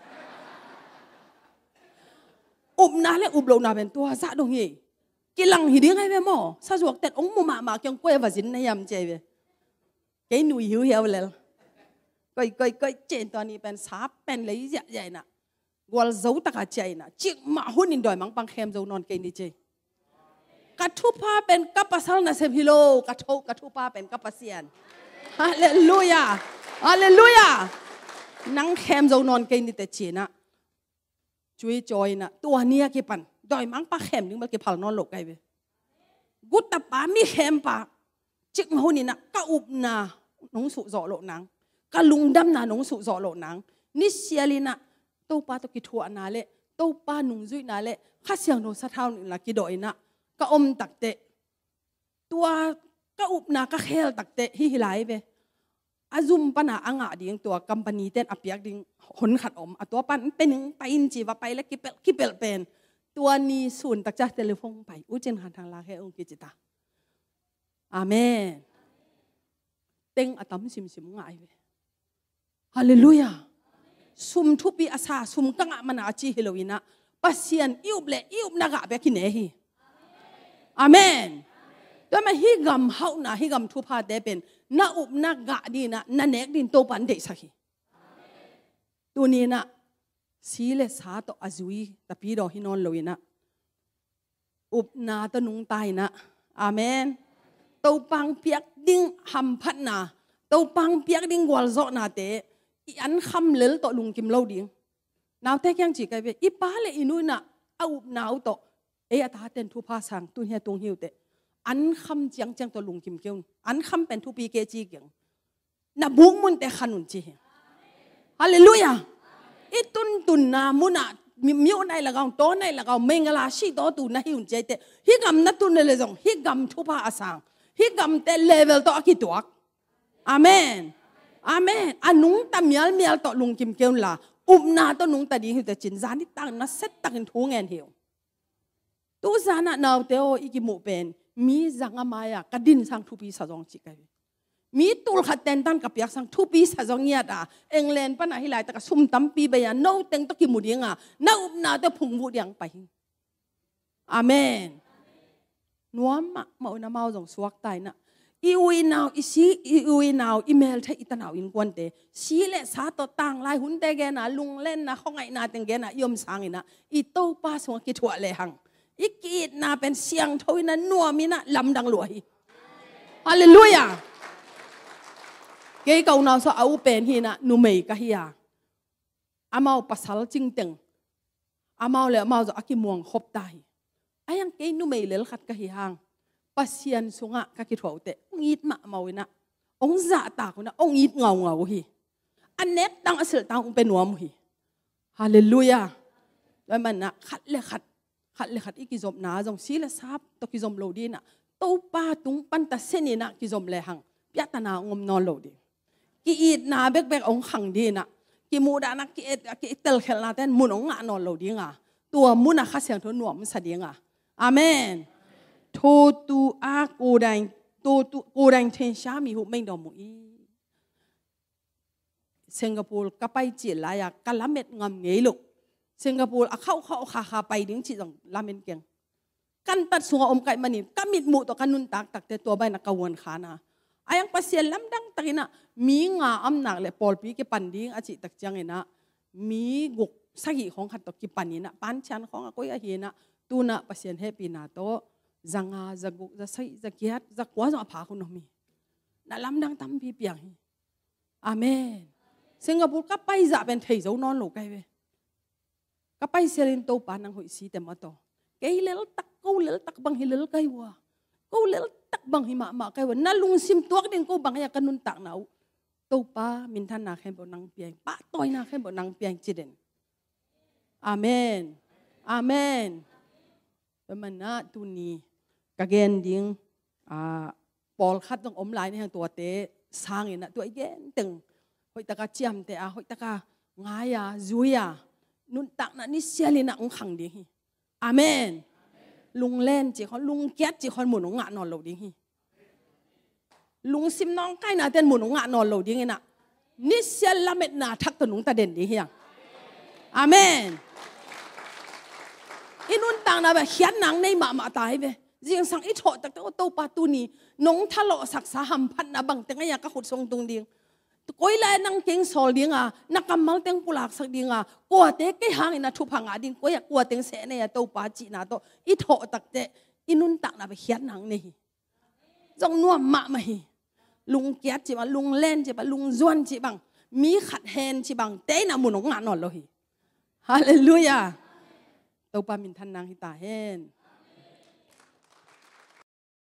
อุบนาเลยอุบโลนาเป็นตัวซาดงเฮกิลังหิดิ้งให้เวมอสะดวกแต่องมุมาเกี่ยงกล้วยว่าสินในยามเจเวเกย์หนุ่ยหิวเหี่ยวเลยก็เจนตอนนี้เป็นสาเป็นเลยใหญ่น่ะกวลเจ้าตะกัดใจน่ะจิกมาหุ่นนินดอยมังปังเข้มเจ้านอนเกย์นี่เจกัดทุพาเป็นกัปปัสสัลนาเซพิโลกัดทุพาเป็นกัปปัสเซียนฮาเลลูยานังเข้มเจ้านอนเกย์นี่แต่เจน่ะช่วยจอยน่ะตัวเนี้ยกี่ปันดอยมังปังเข้มนึงมันกี่พัลนอนหลกไกไปกุตตาปามีเข้มปาจิกมาหุ่นนี่น่ะก็อุบนาหนงสุจ่อโลนังก็ลุงดำนาหนงสุจ่อโลนังนี่เสียลิน่ะตัวป้าตัวกิทัวนาเล่ตัวป้าหนุ่งจุยนาเล่ข้าเสียงโนสะเท้านี่ละกิดอยน่ะก็ตักเตะตัวก็อุบนาก็เคลตักเตะฮิไลไปอาซุมปนาอ่างดิ่งตัวกัมปานีเต้นอภิยักดิ่งหนขัดตัวปันเป็นหนึ่งไปอินจีว่าไปแล้วกิเปลเป็นตัวนี้ศูนย์ตักจ้าเทเลโฟนไปอุจเจนหันทางลาแค่องกิจิตาอาเมนเต็งอัตมซิมง่ายไปฮาเลลูยาซุมทุปีอาซาซุมกังมันอาจีเฮโลวินะปัสเซียนอิวบนักะเบกินเอฮีอาเมนแล้วมันฮิกัมเฮานะฮิกัมทุพาเดเป็นน่าอุบนักะดีนะนั่นเอกดินโตปันเดสักฮีตัวนี้นะสีเลสาโตอาจุยตะปีดอฮินอนโลวินะอุบนาตนุงตายนะอาเมนโตปังเปียกดิ้งหัมพัดนาโตปังเปียกดิ้งกวลโซนาเตอันคำเลี้ยต่อลุงกิมเล่าดิ่งนาวแต่ยังจีกันไปอีป้าเลยอินุน่ะเอาหนาวต่อตาเต็นทุพาสังตุนเฮตงหิวเตอันคำจังต่อลุงกิมเกี่ยวอันคำเป็นทุปีเกจีเกี่ยงน่ะบุกมุนแต่ขนุนจีฮาเลลูยาอีตุนนามุน่ะมิวในละกองโตในละกองเมงกลาชีโตตุนนะหิวเจเตฮิกัมนัตุนเลยจงฮิกัมทุพาสังฮิกัมเตเลเวลต่อกิตัวอาเมนอาเมนอันนุงตาเมียลต่อลุงกิมเกลล่ะอุบนาต่อนุงตาดีหิวแต่จินจานี่ตั้งนะเซตตั้งทุ่งเงินหิวตู้จานะนาวเตโออีกิมุเป็นมีจังอามายากระดินสังทุปีสะจงจิกันมีตุลขัดเต็นตันกับยักสังทุปีสะจงเงียดเองเลนปะนะฮิไลแต่ก็ซุ่มตั้มปีไปยันโนเต็งตะกิมุดยังน่าอุบนาแต่พุงมุดยังไปอาเมนนัวมาอุณามาจงสวกตายนะอีวีนาวอีเมลเทอิตนาวอินกวนเตสีเลสาตตังไลหุ่นเตแกนะลุงเล่นนะข้องไงนาเตงแกนะยมสังอินะอีโตป้าสวกิถวเลหังอีกีดนาเป็นเสียงทวินะนัวมินะลำดังหลวยฮาเลลูยาเกย์เก่านาสเอาเป็นฮีนะนุเมย์กะฮียาอามาปัสสาวะจริงเต็งอามาเลยอามาจะอากิมวงขบตายไอ้ยังเกย์นุเมย์เลยขัดกะฮีฮังปัสยันสุงะกะกิถวเตองอีดมาเมาวินะองจ่าตาคนนะองอีดเงาฮีอันเน็ตตั้งอสิลตั้งองเป็นหัวมุฮีฮาเลลูยาแล้วมันนะขัดอีกิจมนาจงสีละซับตกิจมโลดีนะโตป้าตุงปันตะเสนีนะกิจมเลหังพิจารณางมนอนโลดีกีอีดนาเบกองขังดีนะกิมูดานักกิเตลเขลนาเต้นมุนองงานอนโลดิ้งอ่ะตัวมุนอ่ะข้าเสียงทนหนวมสดิ้งอ่ะอาเมนโทตูอากูดังกูดังเทนชามีหุไม่ดอมุอีสิงคโปร์ก็ไปจีนลายกันละเม็ดงำเงี้ยลูกสิงคโปร์เข้าขาไปดิ้งจีนละเม็ดเก่งกันตัดสัวอมไก่มันนี่ก็มิดหมู่ต่อกันนุนตักแต่ตัวใบนักกวนขานะอายังปัสเซียนลำดังตักนะมีงาอำนักเลยปอลปีกปันดิ้งอาจิตักจังเงนะมีกุกสักของขัดตกิปันนี่นะปันชันของก็ยังเห็นนะตูนะปัสเซียนเฮปีนาโตจังอาจะกุกจะใส่จะเกียดจะกว่าจะพาคุณน้องมีนั่นลำดังตั้มพี่เปียงอาเมนสิงคโปร์ก็ไปจะเป็นไทยเจ้านอนหลกไกเวก็ไปเซลินโตปานังหอยสีเต็มมาโตเกยเลลตักกูเลลตักบังฮิเลลไกวะกูเลลตักบังฮิมาไกวะนั่นลุงซิมตัวเด่นกูบังยากันนุนตักหนาวโตปามินทันนาแค่บ่นังเปียงป้าต่อยนาแค่บ่นังเปียงจีเด่นอาเมนอาเมนเป็นมันนะตุนีกะเกนดิ้งปอลคัดต้องอมลายในตัวเตะสร้างเองนะตัวเกนตึงหอยตะกาเจียมเตะหอยตะกางายาจุยานุนตักนะนี่เสียลินะองขังดิ้งอาเมนลุงเล่นจีเขาลุงแก๊สจีเขาหมุนงะนอนหลบดิ้งลุงซิมน้องใกล้นาเต้นหมุนงะนอนหลบดิ้งนะนี่เสียละเม็ดนาทักตะหนุงตะเด่นดิ้งยังอาเมนอินุนตังนะแบบเขียนหนังในมาตายไปเรียงสังอิโถตักโตปาตูนีน้องทะเลาะสักสาหัมพันนะบังแต่งยากระขุดทรงตรงดิ้งก้อยเลยนังเก่งสอลดิ้งนักกำมังเต็งกุหลาบสักดิ้งกัวเตะกี่หางนะทุบหางดิ้งก้อยกัวเต็งเสเนี่ยโตปาจีนะโตอิโถตักเตอินุนตักนะไปเขียนหนังนี่จงนัวมะมาฮีลุงแก๊สจีบังลุงเล่นจีบังลุงจวนจีบังมีขัดแฮนจีบังเตะนะมุนงงานนอนเลยฮาเลลูยาโตปามินทันนางฮิตาเฮน